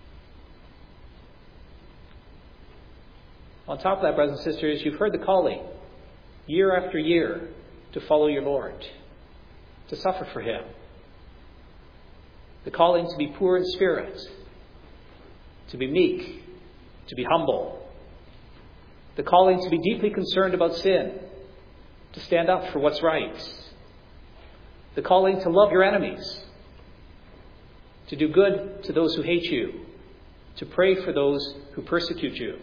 On top of that, brothers and sisters, you've heard the calling year after year to follow your Lord, to suffer for Him. The calling to be poor in spirit, to be meek, to be humble. The calling to be deeply concerned about sin, to stand up for what's right. The calling to love your enemies, to do good to those who hate you, to pray for those who persecute you.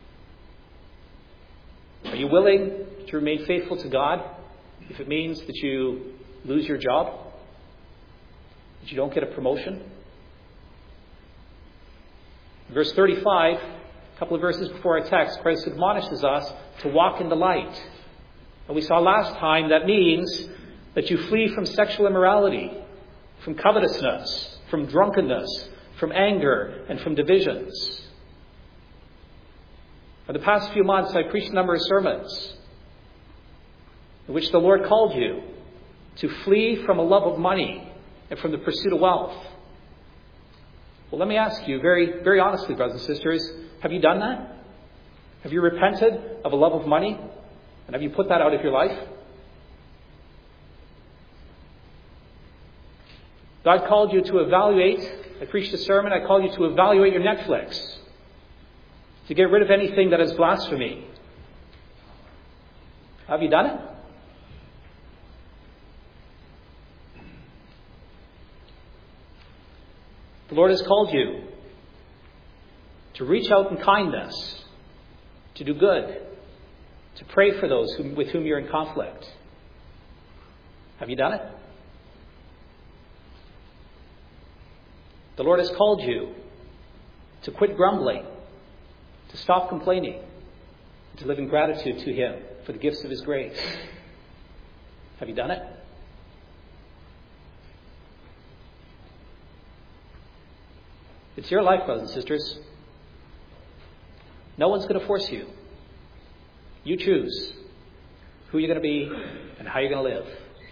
Are you willing to remain faithful to God if it means that you lose your job? That you don't get a promotion? In verse thirty-five, a couple of verses before our text, Christ admonishes us to walk in the light. And we saw last time that means that you flee from sexual immorality, from covetousness, from drunkenness, from anger, and from divisions. For the past few months, I preached a number of sermons in which the Lord called you to flee from a love of money and from the pursuit of wealth. Well, let me ask you very, very honestly, brothers and sisters, have you done that? Have you repented of a love of money? And have you put that out of your life? God called you to evaluate. I preached a sermon. I called you to evaluate your Netflix, to get rid of anything that is blasphemy. Have you done it? The Lord has called you to reach out in kindness, to do good, to pray for those whom, with whom you're in conflict. Have you done it? The Lord has called you to quit grumbling, to stop complaining, and to live in gratitude to Him for the gifts of His grace. Have you done it? It's your life, brothers and sisters. No one's going to force you. You choose who you're going to be and how you're going to live.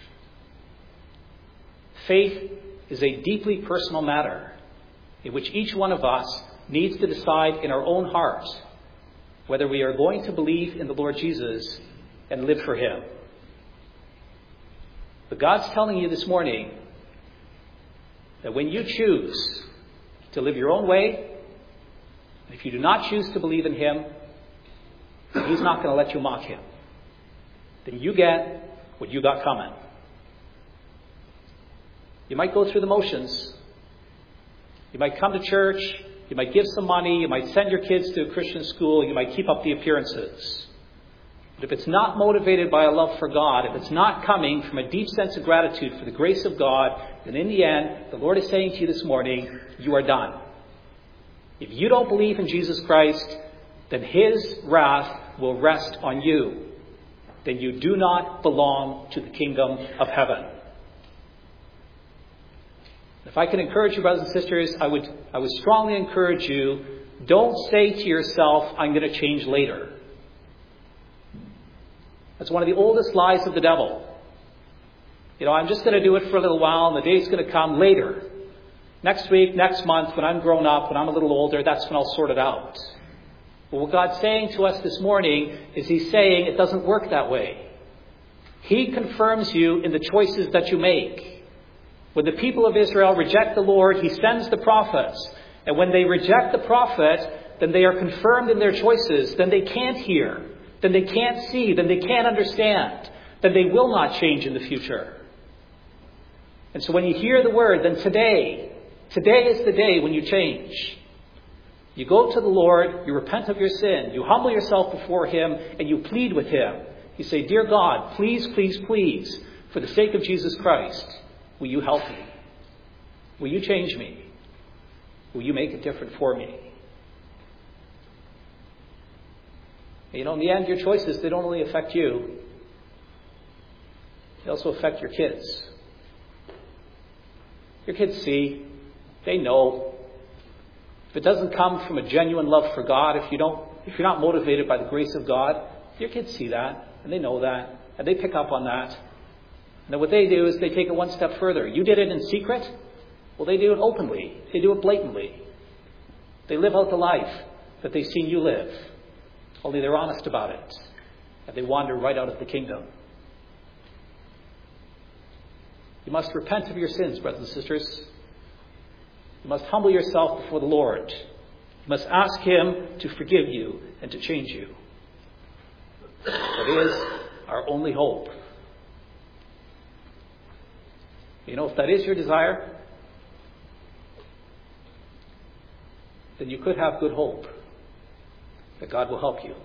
Faith is a deeply personal matter in which each one of us needs to decide in our own heart whether we are going to believe in the Lord Jesus and live for Him. But God's telling you this morning that when you choose to live your own way, if you do not choose to believe in Him, then He's not going to let you mock Him. Then you get what you got coming. You might go through the motions. You might come to church. You might give some money. You might send your kids to a Christian school. You might keep up the appearances. But if it's not motivated by a love for God, if it's not coming from a deep sense of gratitude for the grace of God, then in the end, the Lord is saying to you this morning, you are done. If you don't believe in Jesus Christ, then His wrath will rest on you. Then you do not belong to the kingdom of heaven. If I can encourage you, brothers and sisters, I would, I would strongly encourage you, don't say to yourself, I'm going to change later. That's one of the oldest lies of the devil. You know, I'm just going to do it for a little while, and the day's going to come later. Next week, next month, when I'm grown up, when I'm a little older, that's when I'll sort it out. But what God's saying to us this morning is He's saying it doesn't work that way. He confirms you in the choices that you make. When the people of Israel reject the Lord, He sends the prophets. And when they reject the prophet, then they are confirmed in their choices. Then they can't hear. Then they can't see. Then they can't understand. Then they will not change in the future. And so when you hear the word, then today, today is the day when you change. You go to the Lord, you repent of your sin, you humble yourself before Him, and you plead with Him. You say, Dear God, please, please, please, for the sake of Jesus Christ, will you help me? Will you change me? Will you make it different for me? You know, in the end, your choices, they don't only affect you. They also affect your kids. Your kids see. They know. If it doesn't come from a genuine love for God, if you don't, if you're not motivated by the grace of God, your kids see that, and they know that, and they pick up on that. And then what they do is they take it one step further. You did it in secret? Well, they do it openly. They do it blatantly. They live out the life that they've seen you live. Only they're honest about it. And they wander right out of the kingdom. You must repent of your sins, brothers and sisters. You must humble yourself before the Lord. You must ask Him to forgive you and to change you. That is our only hope. You know, if that is your desire, then you could have good hope that God will help you.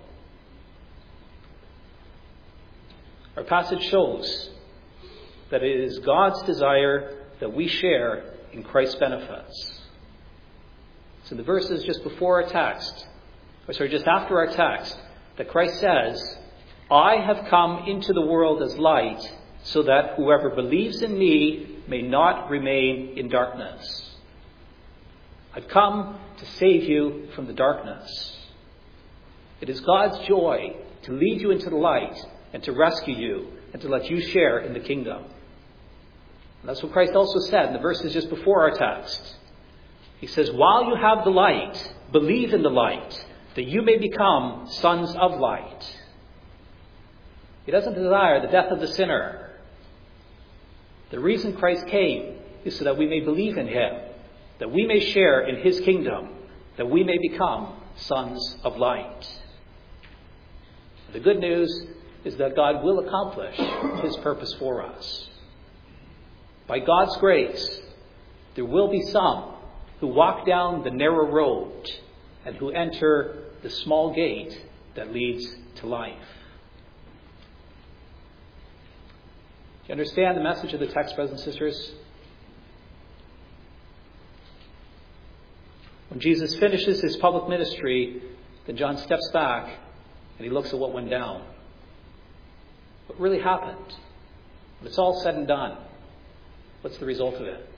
Our passage shows that it is God's desire that we share in Christ's benefits. It's in the verses just before our text, or sorry, just after our text, that Christ says, I have come into the world as light, so that whoever believes in me may not remain in darkness. I've come to save you from the darkness. It is God's joy to lead you into the light and to rescue you and to let you share in the kingdom. And that's what Christ also said in the verses just before our text. He says, while you have the light, believe in the light, that you may become sons of light. He doesn't desire the death of the sinner. The reason Christ came is so that we may believe in him, that we may share in his kingdom, that we may become sons of light. The good news is that God will accomplish his purpose for us. By God's grace, there will be some who walk down the narrow road and who enter the small gate that leads to life. Do you understand the message of the text, brothers and sisters? When Jesus finishes his public ministry, then John steps back and he looks at what went down. What really happened? When it's all said and done, what's the result of it?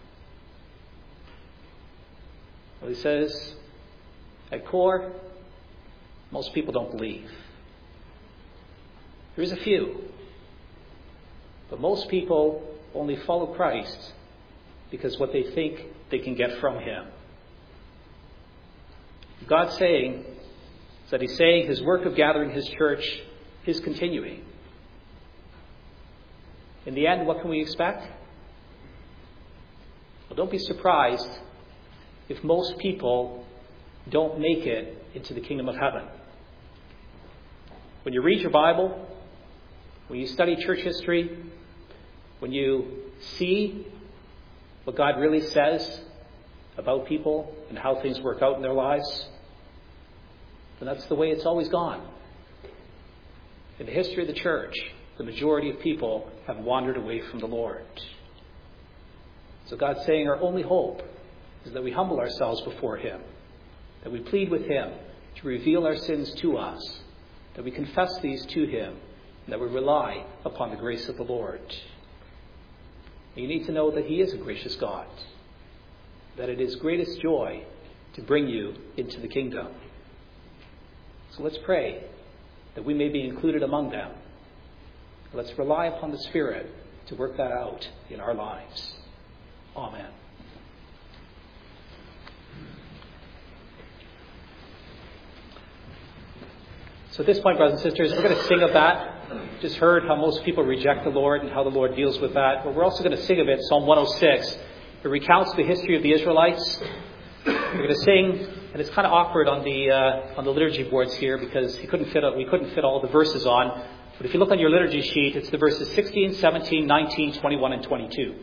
Well, he says, at core, most people don't believe. There is a few. But most people only follow Christ because what they think they can get from him. God's saying is that he's saying his work of gathering his church is continuing. In the end, what can we expect? Well, don't be surprised if most people don't make it into the kingdom of heaven. When you read your Bible, when you study church history, when you see what God really says about people and how things work out in their lives, then that's the way it's always gone. In the history of the church, the majority of people have wandered away from the Lord. So God's saying our only hope is that we humble ourselves before him, that we plead with him to reveal our sins to us, that we confess these to him, and that we rely upon the grace of the Lord. You need to know that he is a gracious God, that it is greatest joy to bring you into the kingdom. So let's pray that we may be included among them. Let's rely upon the Spirit to work that out in our lives. Amen. So at this point, brothers and sisters, we're going to sing of that. Just heard how most people reject the Lord and how the Lord deals with that. But we're also going to sing of it, Psalm one oh six. It recounts the history of the Israelites. We're going to sing, and it's kind of awkward on the uh, on the liturgy boards here because he couldn't fit we couldn't fit all the verses on. But if you look on your liturgy sheet, it's the verses sixteen, seventeen, nineteen, twenty-one, and twenty-two.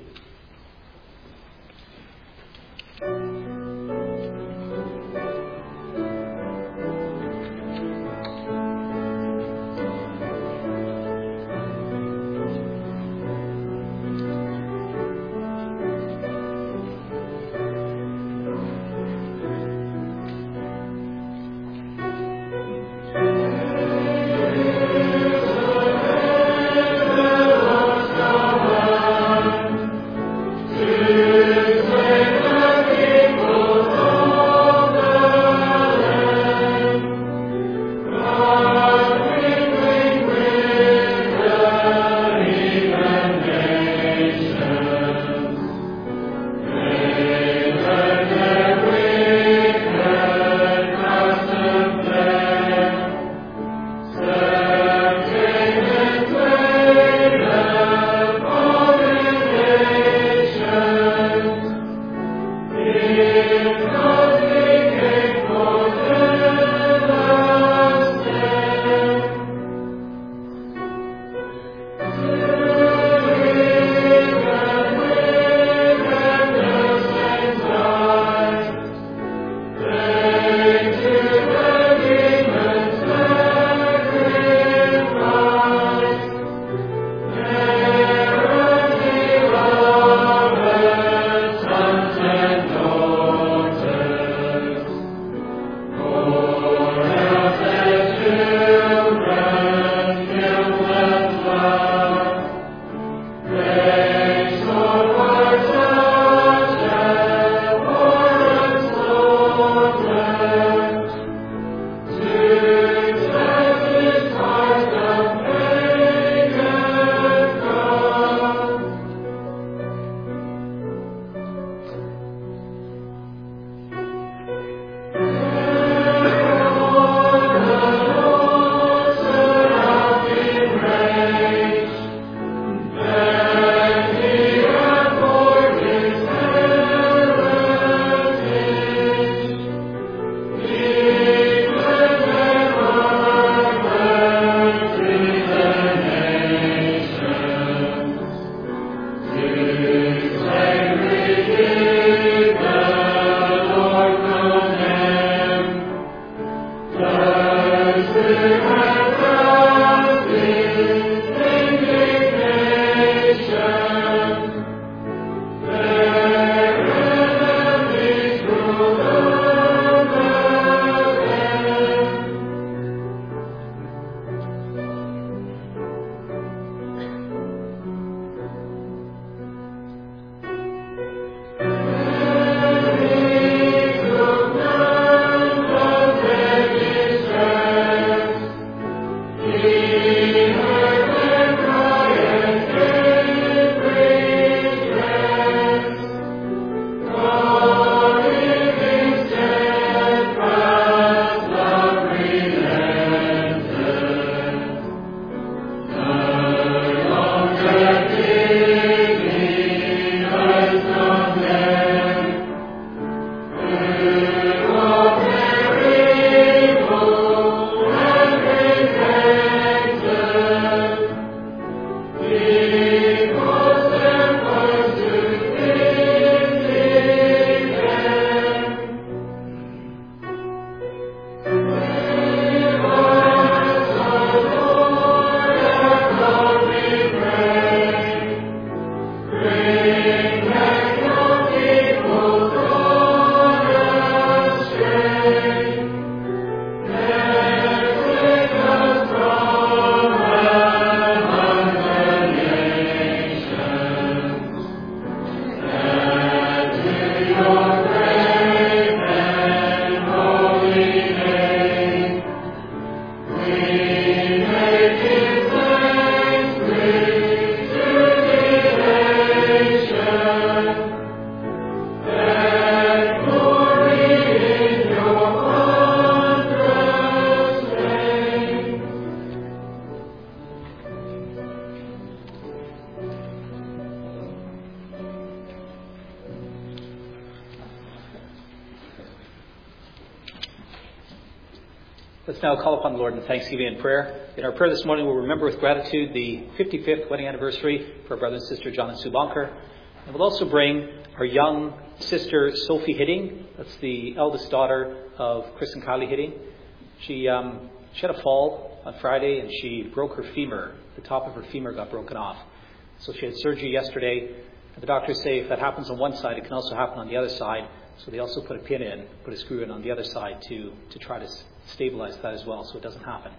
Let's now call upon the Lord in thanksgiving and prayer. In our prayer this morning, we'll remember with gratitude the fifty-fifth wedding anniversary for our brother and sister John and Sue Bonker. And we'll also bring our young sister Sophie Hitting. That's the eldest daughter of Chris and Kylie Hitting. She, um, she had a fall on Friday and she broke her femur. The top of her femur got broken off. So she had surgery yesterday. And the doctors say if that happens on one side, it can also happen on the other side. So they also put a pin in, put a screw in on the other side to, to try to stabilize that as well so it doesn't happen.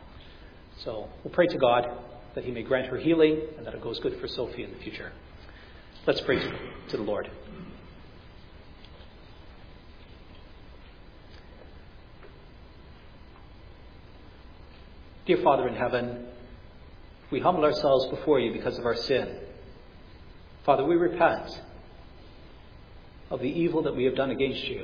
So we'll pray to God that he may grant her healing and that it goes good for Sophie in the future. Let's pray to, to the Lord. Dear Father in heaven, we humble ourselves before you because of our sin. Father, we repent of the evil that we have done against you.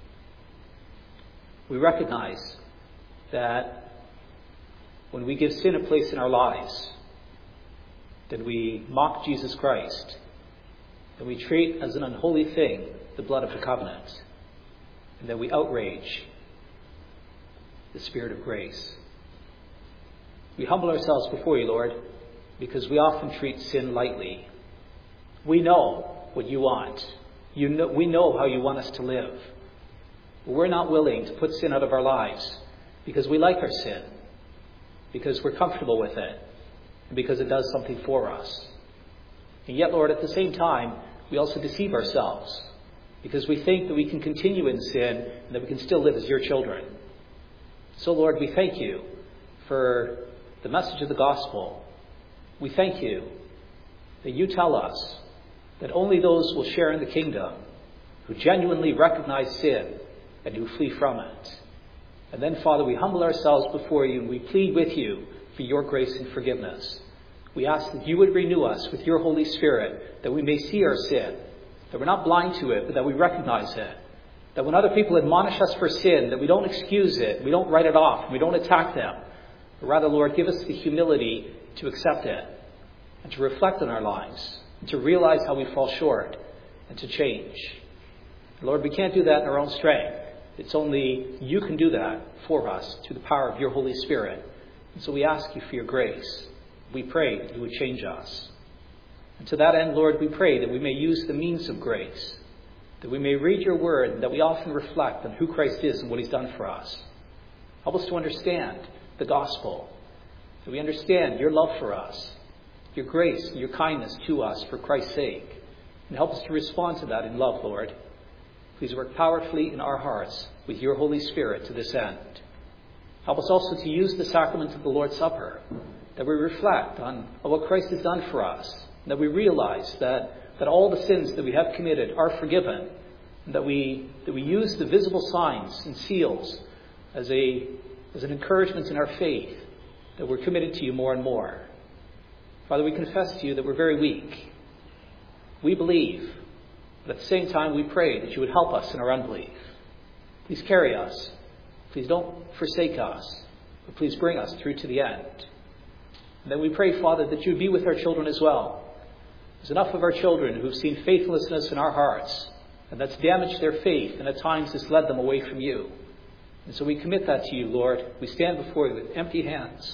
We recognize that when we give sin a place in our lives, then we mock Jesus Christ, and we treat as an unholy thing the blood of the covenant, and then we outrage the Spirit of grace. We humble ourselves before you, Lord, because we often treat sin lightly. We know what you want. You know, we know how you want us to live. But we're not willing to put sin out of our lives because we like our sin, because we're comfortable with it, and because it does something for us. And yet, Lord, at the same time, we also deceive ourselves because we think that we can continue in sin and that we can still live as your children. So, Lord, we thank you for the message of the gospel. We thank you that you tell us that only those will share in the kingdom who genuinely recognize sin and who flee from it. And then, Father, we humble ourselves before you and we plead with you for your grace and forgiveness. We ask that you would renew us with your Holy Spirit, that we may see our sin, that we're not blind to it, but that we recognize it. That when other people admonish us for sin, that we don't excuse it, we don't write it off, we don't attack them. But rather, Lord, give us the humility to accept it and to reflect on our lives, and to realize how we fall short, and to change. Lord, we can't do that in our own strength. It's only you can do that for us through the power of your Holy Spirit. And so we ask you for your grace. We pray that you would change us. And to that end, Lord, we pray that we may use the means of grace, that we may read your word, and that we often reflect on who Christ is and what he's done for us. Help us to understand the gospel, that we understand your love for us, your grace and your kindness to us for Christ's sake. And help us to respond to that in love, Lord. Please work powerfully in our hearts with your Holy Spirit to this end. Help us also to use the sacrament of the Lord's Supper, that we reflect on what Christ has done for us, that we realize that, that all the sins that we have committed are forgiven, and that we, that we use the visible signs and seals as, a, as an encouragement in our faith, that we're committed to you more and more. Father, we confess to you that we're very weak. We believe, but at the same time we pray that you would help us in our unbelief. Please carry us. Please don't forsake us, but please bring us through to the end. And then we pray, Father, that you would be with our children as well. There's enough of our children who've seen faithlessness in our hearts, and that's damaged their faith, and at times has led them away from you. And so we commit that to you, Lord. We stand before you with empty hands.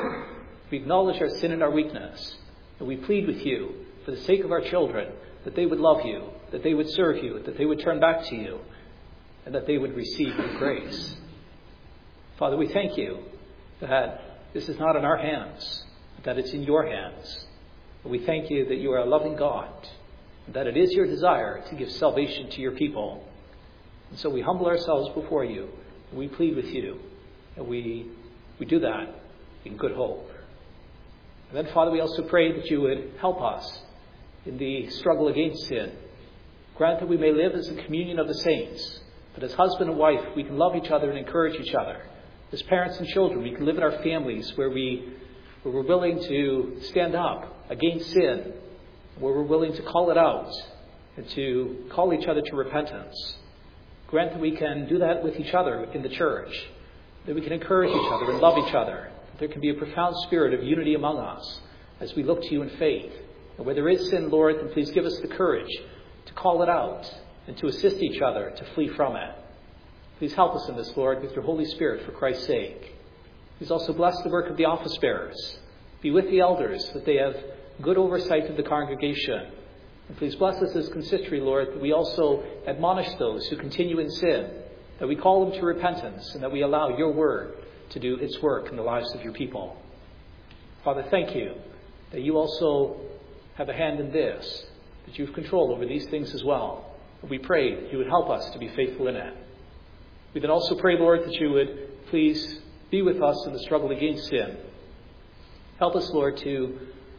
We acknowledge our sin and our weakness, and we plead with you, for the sake of our children, that they would love you, that they would serve you, that they would turn back to you, and that they would receive your grace. Father, we thank you that this is not in our hands, but that it's in your hands. We thank you that you are a loving God, and that it is your desire to give salvation to your people. And so we humble ourselves before you, and we plead with you, and we, we do that in good hope. And then, Father, we also pray that you would help us in the struggle against sin. Grant that we may live as a communion of the saints, that as husband and wife we can love each other and encourage each other. As parents and children, we can live in our families where, we, where we're willing to stand up against sin, where we're willing to call it out and to call each other to repentance. Grant that we can do that with each other in the church, that we can encourage each other and love each other, that there can be a profound spirit of unity among us as we look to you in faith. And where there is sin, Lord, then please give us the courage to call it out and to assist each other to flee from it. Please help us in this, Lord, with your Holy Spirit for Christ's sake. Please also bless the work of the office bearers. Be with the elders, that they have good oversight of the congregation. And please bless us as consistory, Lord, that we also admonish those who continue in sin, that we call them to repentance, and that we allow your word to do its work in the lives of your people. Father, thank you that you also have a hand in this, that you have control over these things as well. And we pray that you would help us to be faithful in it. We then also pray, Lord, that you would please be with us in the struggle against sin. Help us, Lord, to,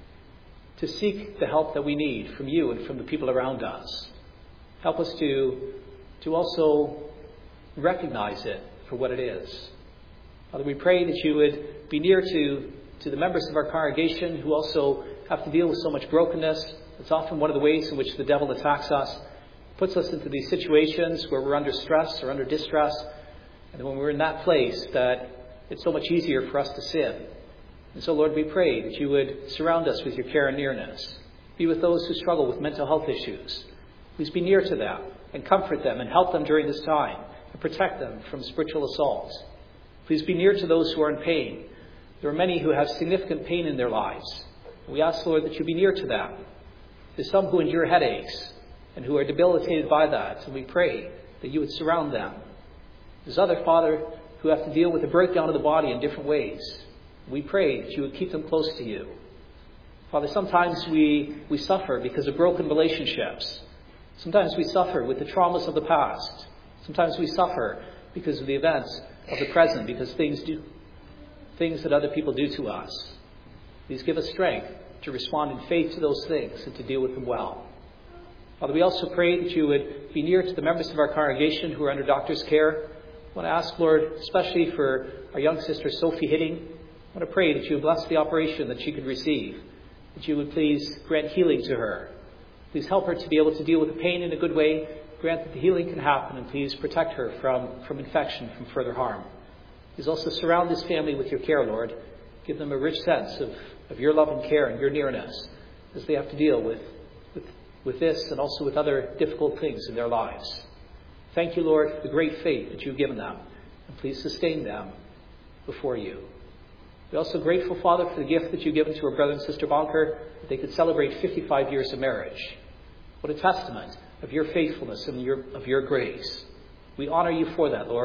to seek the help that we need from you and from the people around us. Help us to, to also recognize it for what it is. Father, we pray that you would be near to, to the members of our congregation who also have to deal with so much brokenness. It's often one of the ways in which the devil attacks us, puts us into these situations where we're under stress or under distress. And when we're in that place, that it's so much easier for us to sin. And so, Lord, we pray that you would surround us with your care and nearness. Be with those who struggle with mental health issues. Please be near to them and comfort them and help them during this time and protect them from spiritual assaults. Please be near to those who are in pain. There are many who have significant pain in their lives. We ask, Lord, that you be near to them. There's some who endure headaches and who are debilitated by that, and we pray that you would surround them. There's other, Father, who have to deal with the breakdown of the body in different ways. We pray that you would keep them close to you. Father, sometimes we, we suffer because of broken relationships. Sometimes we suffer with the traumas of the past. Sometimes we suffer because of the events of the present, because things do, things that other people do to us. Please give us strength to respond in faith to those things and to deal with them well. Father, we also pray that you would be near to the members of our congregation who are under doctor's care. I want to ask, Lord, especially for our young sister Sophie Hitting, I want to pray that you would bless the operation that she could receive, that you would please grant healing to her. Please help her to be able to deal with the pain in a good way. Grant that the healing can happen, and please protect her from, from infection, from further harm. Please also surround this family with your care, Lord. Give them a rich sense of, of your love and care and your nearness as they have to deal with, with, with this and also with other difficult things in their lives. Thank you, Lord, for the great faith that you've given them, and please sustain them before you. We're also grateful, Father, for the gift that you've given to our brother and sister Bonker, that they could celebrate fifty-five years of marriage. What a testament of your faithfulness and your, of your grace. We honor you for that, Lord,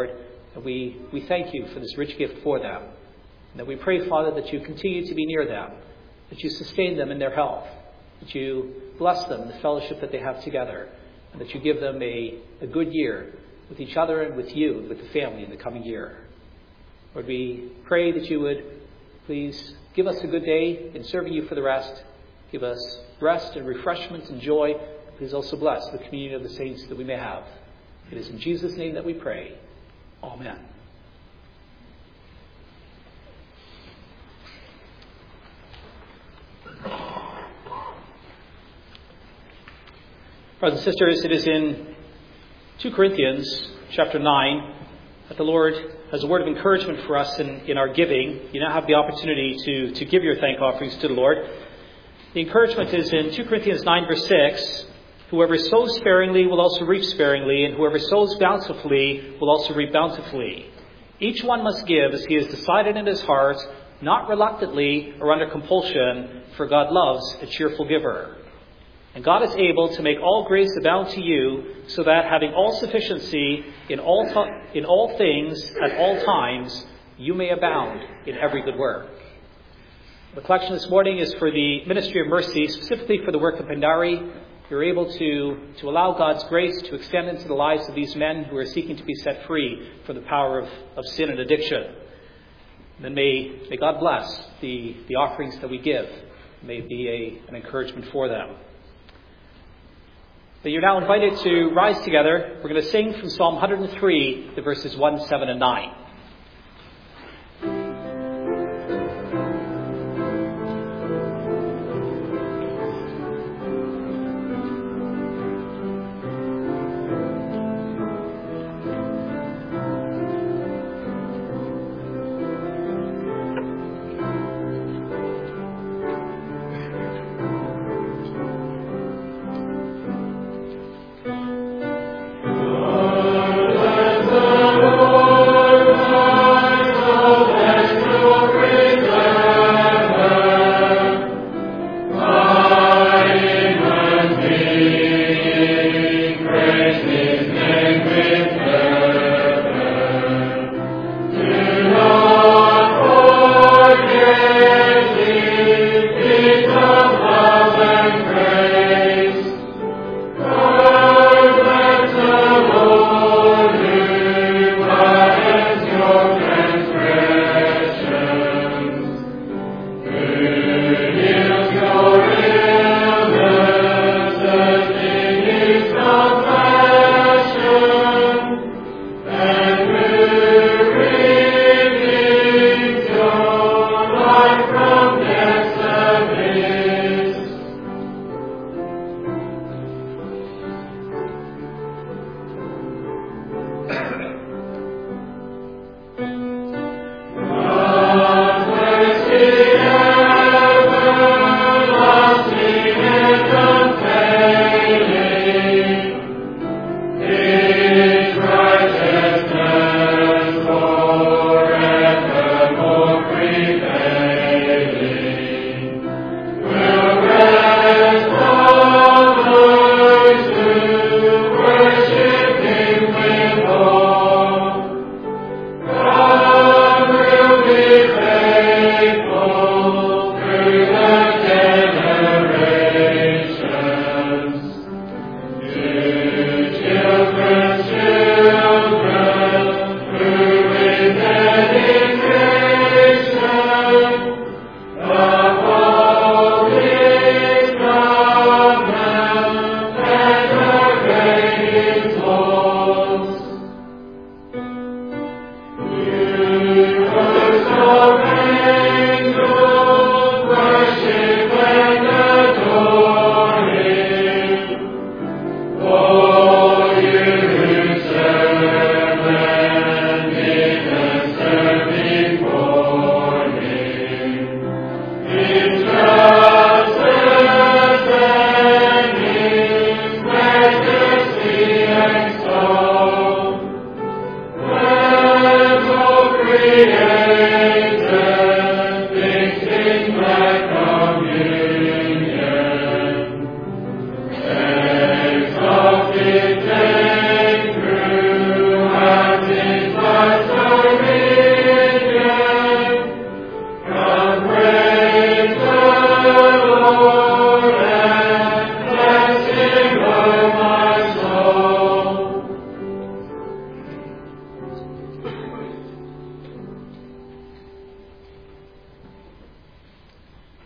And we, we thank you for this rich gift for them. And that we pray, Father, that you continue to be near them, that you sustain them in their health, that you bless them in the fellowship that they have together, and that you give them a, a good year with each other and with you and with the family in the coming year. Lord, we pray that you would please give us a good day in serving you for the rest. Give us rest and refreshment and joy. Please also bless the communion of the saints that we may have. It is in Jesus' name that we pray. Amen. Brothers and sisters, it is in Second Corinthians chapter nine that the Lord has a word of encouragement for us in, in our giving. You now have the opportunity to, to give your thank offerings to the Lord. The encouragement is in Second Corinthians nine verse six. Whoever sows sparingly will also reap sparingly, and whoever sows bountifully will also reap bountifully. Each one must give as he has decided in his heart, not reluctantly or under compulsion, for God loves a cheerful giver. And God is able to make all grace abound to you, so that having all sufficiency in all th- in all things at all times, you may abound in every good work. The collection this morning is for the Ministry of Mercy, specifically for the work of Pendari. You're able to, to allow God's grace to extend into the lives of these men who are seeking to be set free from the power of, of sin and addiction. And then may, may God bless the, the offerings that we give. May it be a, an encouragement for them. But you're now invited to rise together. We're going to sing from Psalm one hundred three, the verses one, seven, and nine. Lord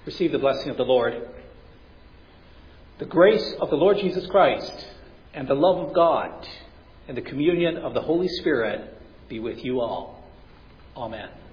Receive the blessing of the Lord. The grace of the Lord Jesus Christ and the love of God and the communion of the Holy Spirit be with you all. Amen.